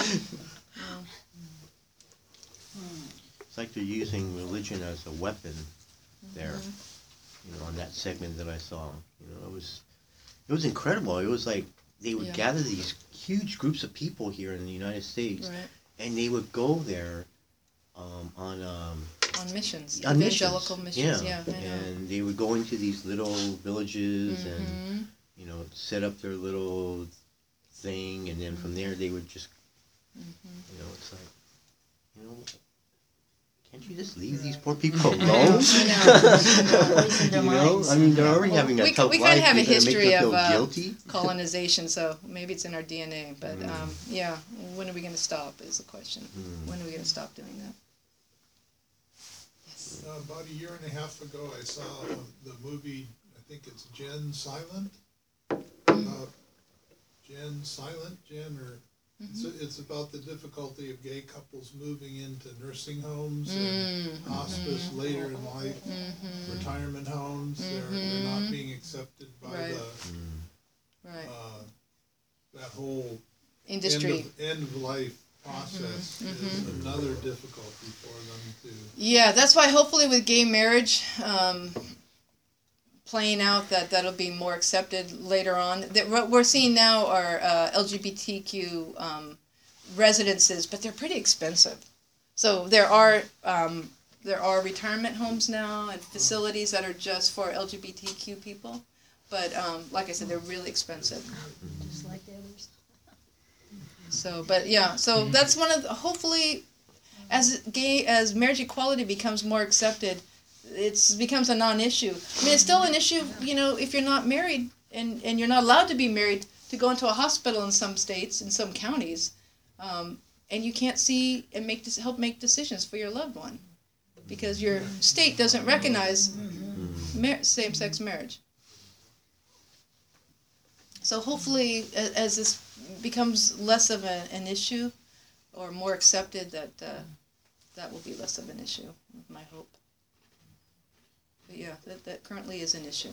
It's like they're using religion as a weapon there. Mm-hmm. You know, on that segment that I saw. You know, it was it was incredible. It was like they would Yeah. gather these huge groups of people here in the United States, Right. and they would go there um, on um, On missions. on Evangelical missions. Yeah. I know. and they would go into these little villages and Mhm. you know set up their little thing, and then from there they would just Mm-hmm. you know it's like you know can't you just leave these poor people alone? I know. Poison their You know, minds. I mean they're already Well, having a we- tough we life. kinda have a You're gonna make history them of, feel uh, guilty. Colonization, so maybe it's in our D N A. But um, yeah, when are we going to stop is the question. When are we going to stop doing that? Yes. Uh, about a year and a half ago, I saw the movie, I think it's Jen Silent. Uh, Jen Silent, Jen, or, it's, it's about the difficulty of gay couples moving into nursing homes and hospice later in life, retirement homes. They're, they're not being accepted by Right. the, Right. uh, that whole end Industry. of, end of life process is another difficulty for them to. Yeah, that's why hopefully with gay marriage um, playing out that that'll be more accepted later on. That what we're seeing now are uh, L G B T Q um, residences, but they're pretty expensive. So there are um, there are retirement homes now and facilities that are just for L G B T Q people, but um, like I said, they're really expensive. Just like the others. So, but yeah, so that's one of the, hopefully, as gay as marriage equality becomes more accepted, it's becomes a non-issue. I mean, it's still an issue, you know, if you're not married and and you're not allowed to be married, to go into a hospital in some states, in some counties, um, and you can't see and make this help make decisions for your loved one, because your state doesn't recognize mar- same-sex marriage. So hopefully, a- as this becomes less of a, an issue, or more accepted, that uh, that will be less of an issue. My hope. But yeah, that that currently is an issue.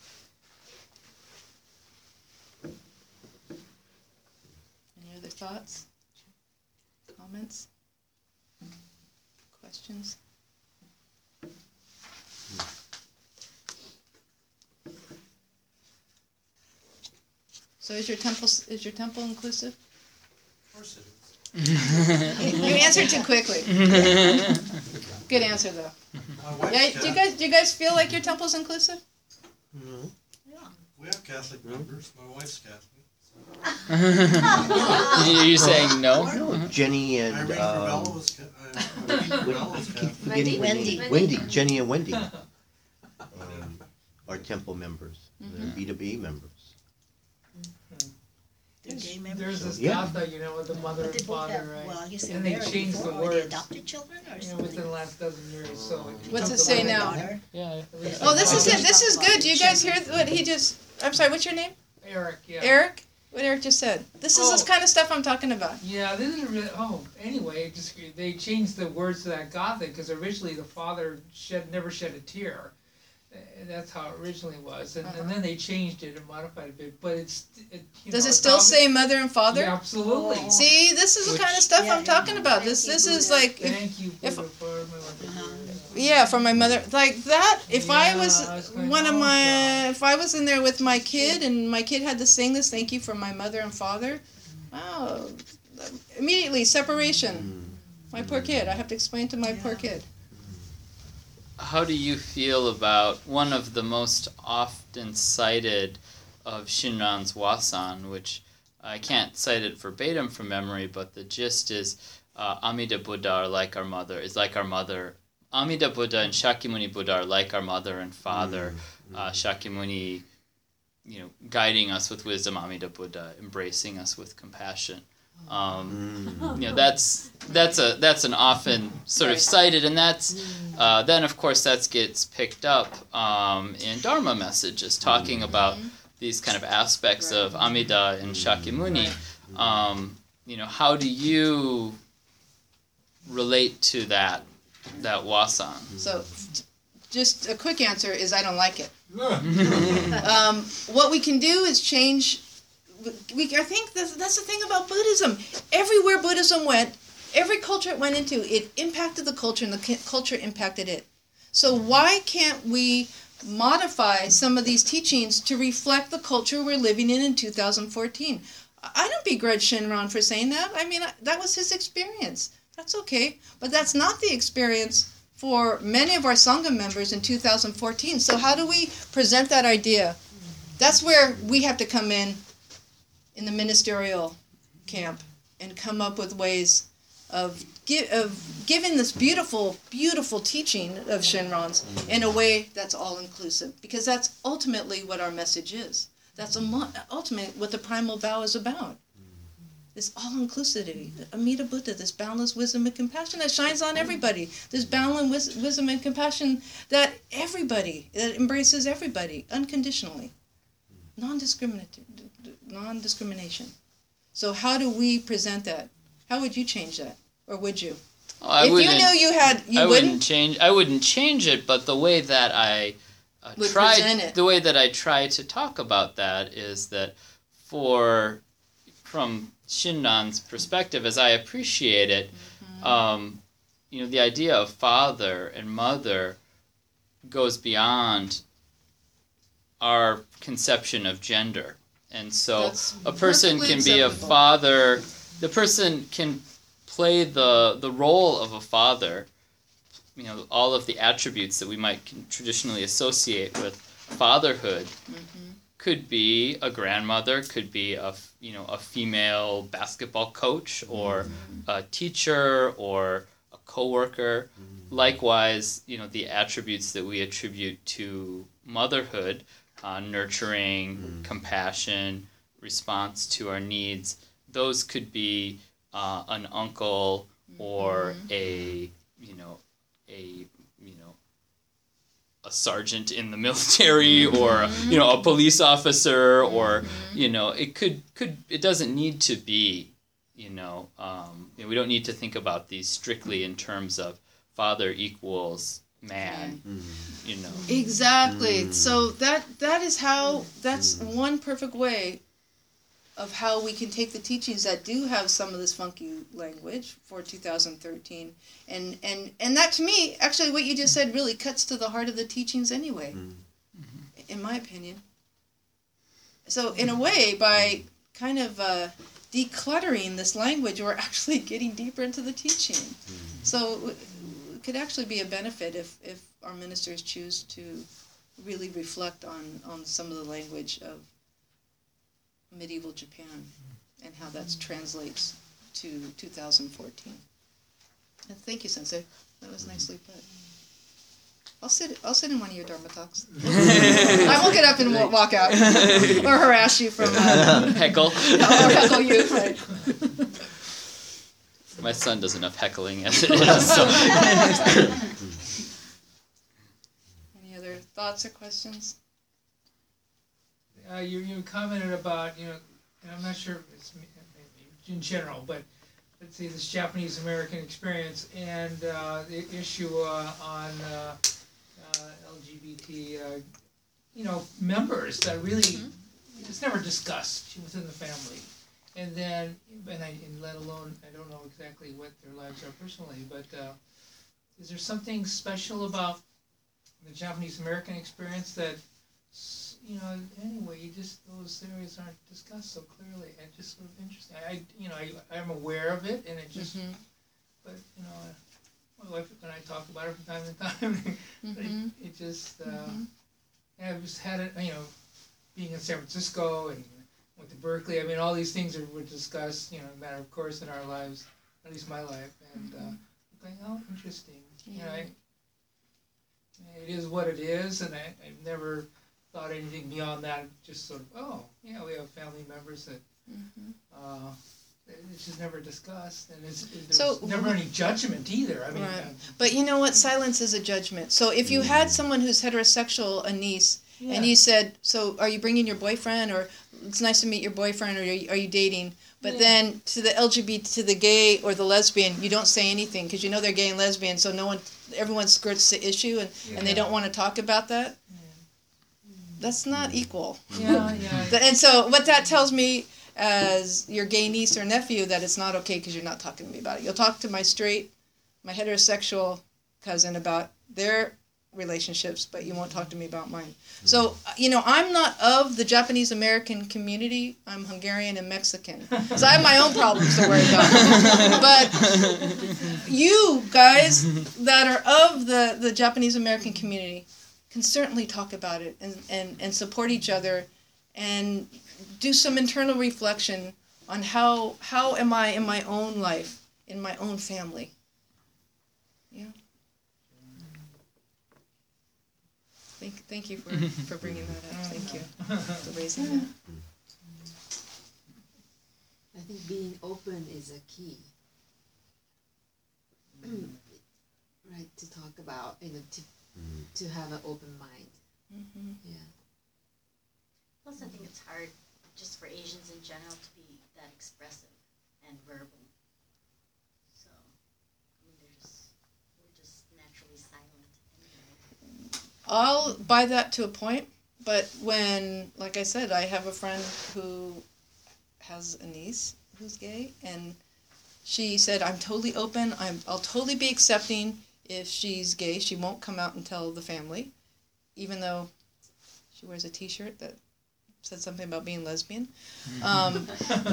Any other thoughts? Comments? Questions? So is your temple is your temple inclusive? Of course it is. You answered too quickly. Good answer though. My wife's Yeah, do you Catholic. guys do you guys feel like your temple's inclusive? No. We have Catholic members. My wife's Catholic. Are you saying no? No, Jenny and Irene um, Ravello was, Ca- uh, Irene Ravello was keep Catholic. forgetting Wendy. the name. Wendy. Wendy, Jenny and Wendy, um, are temple members. They're B two B members. They're gay members. There's this Yeah. Gatha, you know, with the mother But they and both father, have, right? well, I guess they were And they married changed before, the or they words, adopted children or you know, something? within the last dozen years, so. What's it becomes a say mother now? and daughter. Yeah. Oh, this is it. This is good. Do you guys hear what he just? I'm sorry. What's your name? Eric, yeah. Eric. What Eric just said. This is this Oh. kind of stuff I'm talking about. Yeah, this is really, oh, anyway, it just, they changed the words to that Gothic, because originally the father shed, never shed a tear. Uh, That's how it originally was, and, Uh-huh. and then they changed it and modified it a bit, but it's, it, you Does know, it it's still obvi- say mother and father? Yeah, absolutely. Oh. See, this is the Which- kind of stuff Yeah, I'm talking yeah. about. This Thank this you, is Buddha. like, if, Thank you, if- Buddha, for my wonderful Uh-huh. words. yeah, from my mother, like that. If I was Yeah, it's going one of on, my, John. if I was in there with my kid and my kid had to sing this, thank you for my mother and father. Wow, immediately separation. My poor kid. I have to explain to my poor kid. How do you feel about one of the most often cited of Shinran's Wasan, which I can't cite it verbatim from memory, but the gist is uh, Amida Buddha are like our mother, is like our mother. Amida Buddha and Shakyamuni Buddha are like our mother and father. Uh, Shakyamuni, you know, guiding us with wisdom, Amida Buddha embracing us with compassion. Um, Mm. you know, that's that's a that's an often sort of Right. cited, and that's uh, then of course that gets picked up um, in Dharma messages, talking about these kind of aspects of Amida and Shakyamuni. Um, you know, how do you relate to that that wasan? So, t- just a quick answer is I don't like it. Um, what we can do is change. We, I think that's, that's the thing about Buddhism. Everywhere Buddhism went, every culture it went into, it impacted the culture, and the cu- culture impacted it. So why can't we modify some of these teachings to reflect the culture we're living in in two thousand fourteen? I don't begrudge Shinran for saying that. I mean, I- that was his experience. That's okay. But that's not the experience for many of our Sangha members in two thousand fourteen. So how do we present that idea? That's where we have to come in, in the ministerial camp, and come up with ways of, gi- of giving this beautiful, beautiful teaching of Shinran's in a way that's all-inclusive. Because that's ultimately what our message is. That's amo- ultimately what the primal vow is about. This all-inclusivity, Amida Buddha, this boundless wisdom and compassion that shines on everybody. This boundless wis- wisdom and compassion that everybody, that embraces everybody unconditionally. Non-discriminatory, non-discrimination. So how do we present that? How would you change that? Or would you? Oh, I if you wouldn't- knew you had, you I wouldn't? wouldn't change. I wouldn't change it, but the way that I uh, Would try, present it. the way that I try to talk about that is that, for from Shinran's perspective, as I appreciate it, Mm-hmm. um, you know, the idea of father and mother goes beyond our conception of gender, and so That's a person perfectly can be a acceptable. father. The person can play the the role of a father. You know, all of the attributes that we might con- traditionally associate with fatherhood Mm-hmm. could be a grandmother, could be a f- you know a female basketball coach, or a teacher, or a coworker. Likewise, you know, the attributes that we attribute to motherhood, uh, nurturing, compassion, response to our needs, those could be uh, an uncle or a, you know, a, you know, a sergeant in the military or you know a police officer or you know it could could it doesn't need to be you know, um, you know we don't need to think about these strictly in terms of father equals man, Mm. you know. Exactly. Mm. So that that is how that's one perfect way of how we can take the teachings that do have some of this funky language for two thousand thirteen, and and and that to me, actually, what you just said really cuts to the heart of the teachings anyway, Mm. in my opinion. So in a way, by kind of uh, decluttering this language, we're actually getting deeper into the teaching. So it could actually be a benefit if, if our ministers choose to really reflect on, on some of the language of medieval Japan and how that translates to two thousand fourteen. And thank you, Sensei. That was nicely put. I'll sit. I'll sit in one of your Dharma talks. I won't get up and wa- walk out or harass you from uh, Heckle. or heckle you. Right. My son does enough heckling as it is. So. Any other thoughts or questions? Uh, you you commented about you know, and I'm not sure if it's maybe in general, but let's say this Japanese American experience and uh, the issue uh, on uh, uh, L G B T, uh, you know, members that really Mm-hmm. it's never discussed within the family, and then and, I, and let alone I don't know exactly what their lives are personally, but uh, is there something special about the Japanese American experience that you know, anyway, you just those areas aren't discussed so clearly, and just sort of interesting. I, you know, I, I'm aware of it, and it just, Mm-hmm. but you know, my wife and I talk about it from time to time. Mm-hmm. it, it just, uh, Mhm. and I've just had it, you know, being in San Francisco and went to Berkeley. I mean, all these things are were discussed, you know, matter of course in our lives, at least my life, and uh, going, oh, interesting. You know, I, it is what it is, and I, I've never thought anything beyond that. Just sort of, oh, yeah, we have family members that Mm-hmm. uh, it's just never discussed, and it's, there's So- never any judgment either. I mean, Right. uh, But you know what? Silence is a judgment. So if you had someone who's heterosexual, a niece, yeah. and you said, "So are you bringing your boyfriend?" or "It's nice to meet your boyfriend," or "Are you, are you dating?" But Yeah. then to the L G B T, to the gay or the lesbian, you don't say anything because you know they're gay and lesbian. So no one, everyone skirts the issue, and, and they Yeah. don't want to talk about that. That's not equal. yeah, yeah, Th- And so what that tells me as your gay niece or nephew that it's not okay because you're not talking to me about it. You'll talk to my straight, my heterosexual cousin about their relationships, but you won't talk to me about mine. So, uh, you know, I'm not of the Japanese American community. I'm Hungarian and Mexican. So I have my own problems to worry about. But you guys that are of the, the Japanese American community can certainly talk about it and, and, and support each other and do some internal reflection on how how am I in my own life, in my own family. Yeah. Thank thank you for, for bringing that up. Thank you for raising that. I think being open is a key. Right, to talk about, you know, to to have an open mind. Mm-hmm. Yeah. Plus, I think it's hard just for Asians in general to be that expressive and verbal. So, I mean, they're just, we're just naturally silent. Anyway. I'll buy that to a point, but when, like I said, I have a friend who has a niece who's gay, and she said, I'm totally open, I'm, I'll totally be accepting if she's gay. She won't come out and tell the family, even though she wears a t-shirt that said something about being lesbian. Um,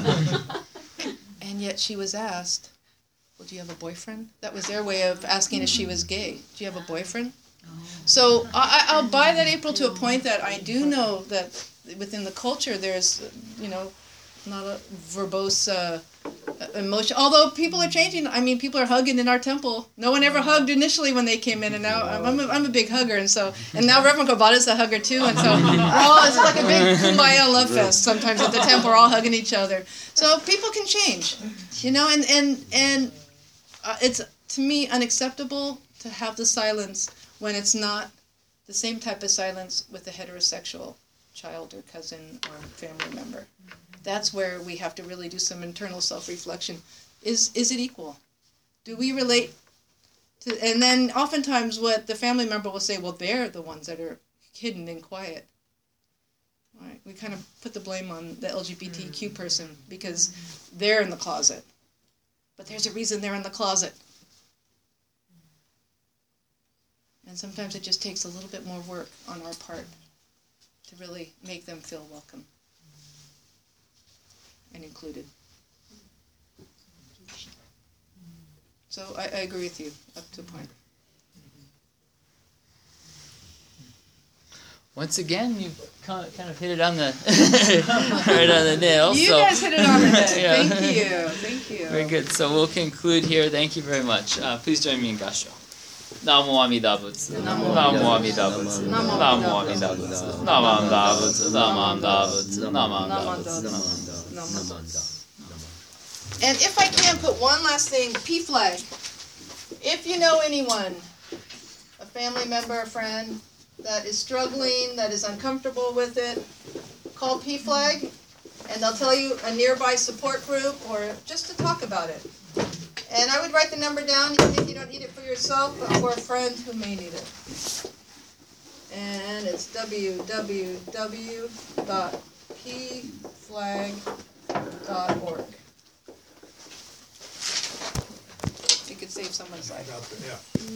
and yet she was asked, well, do you have a boyfriend? That was their way of asking if she was gay. Do you have a boyfriend? So I, I'll buy that, April, to a point that I do know that within the culture there's, you know, not a verbose uh, emotion. Although people are changing. I mean, people are hugging in our temple. No one ever hugged initially when they came in, and now I'm a, I'm a big hugger, and so and now Reverend Kobata's a hugger too, and so we're all, it's like a big kumbaya love fest. Sometimes at the temple, we're all hugging each other. So people can change, you know, and and and uh, it's to me unacceptable to have the silence when it's not the same type of silence with a heterosexual child or cousin or family member. That's where we have to really do some internal self-reflection. Is is it equal? Do we relate to, and then oftentimes what the family member will say, well, they're the ones that are hidden and quiet. Right? We kind of put the blame on the L G B T Q person because they're in the closet. But there's a reason they're in the closet. And sometimes it just takes a little bit more work on our part to really make them feel welcome and included. So I, I agree with you up to a point. Once again, you kind of hit it on the right on the nail. You so. guys hit it on the head. Yeah. Thank you. Thank you. Very good. So we'll conclude here. Thank you very much. Uh, please join me in Gassho. Namo Amida Butsu. Namo Amida Butsu. Namo Amida Butsu. Namo Amida Butsu. Namo Amida Butsu. Namo Amida Butsu. And if I can put one last thing, P flag. If you know anyone, a family member, a friend, that is struggling, that is uncomfortable with it, call P flag, and they'll tell you a nearby support group or just to talk about it. And I would write the number down, even if you don't need it for yourself, but for a friend who may need it. And it's w w w dot p flag dot org. You could save someone's life. Got the- yeah.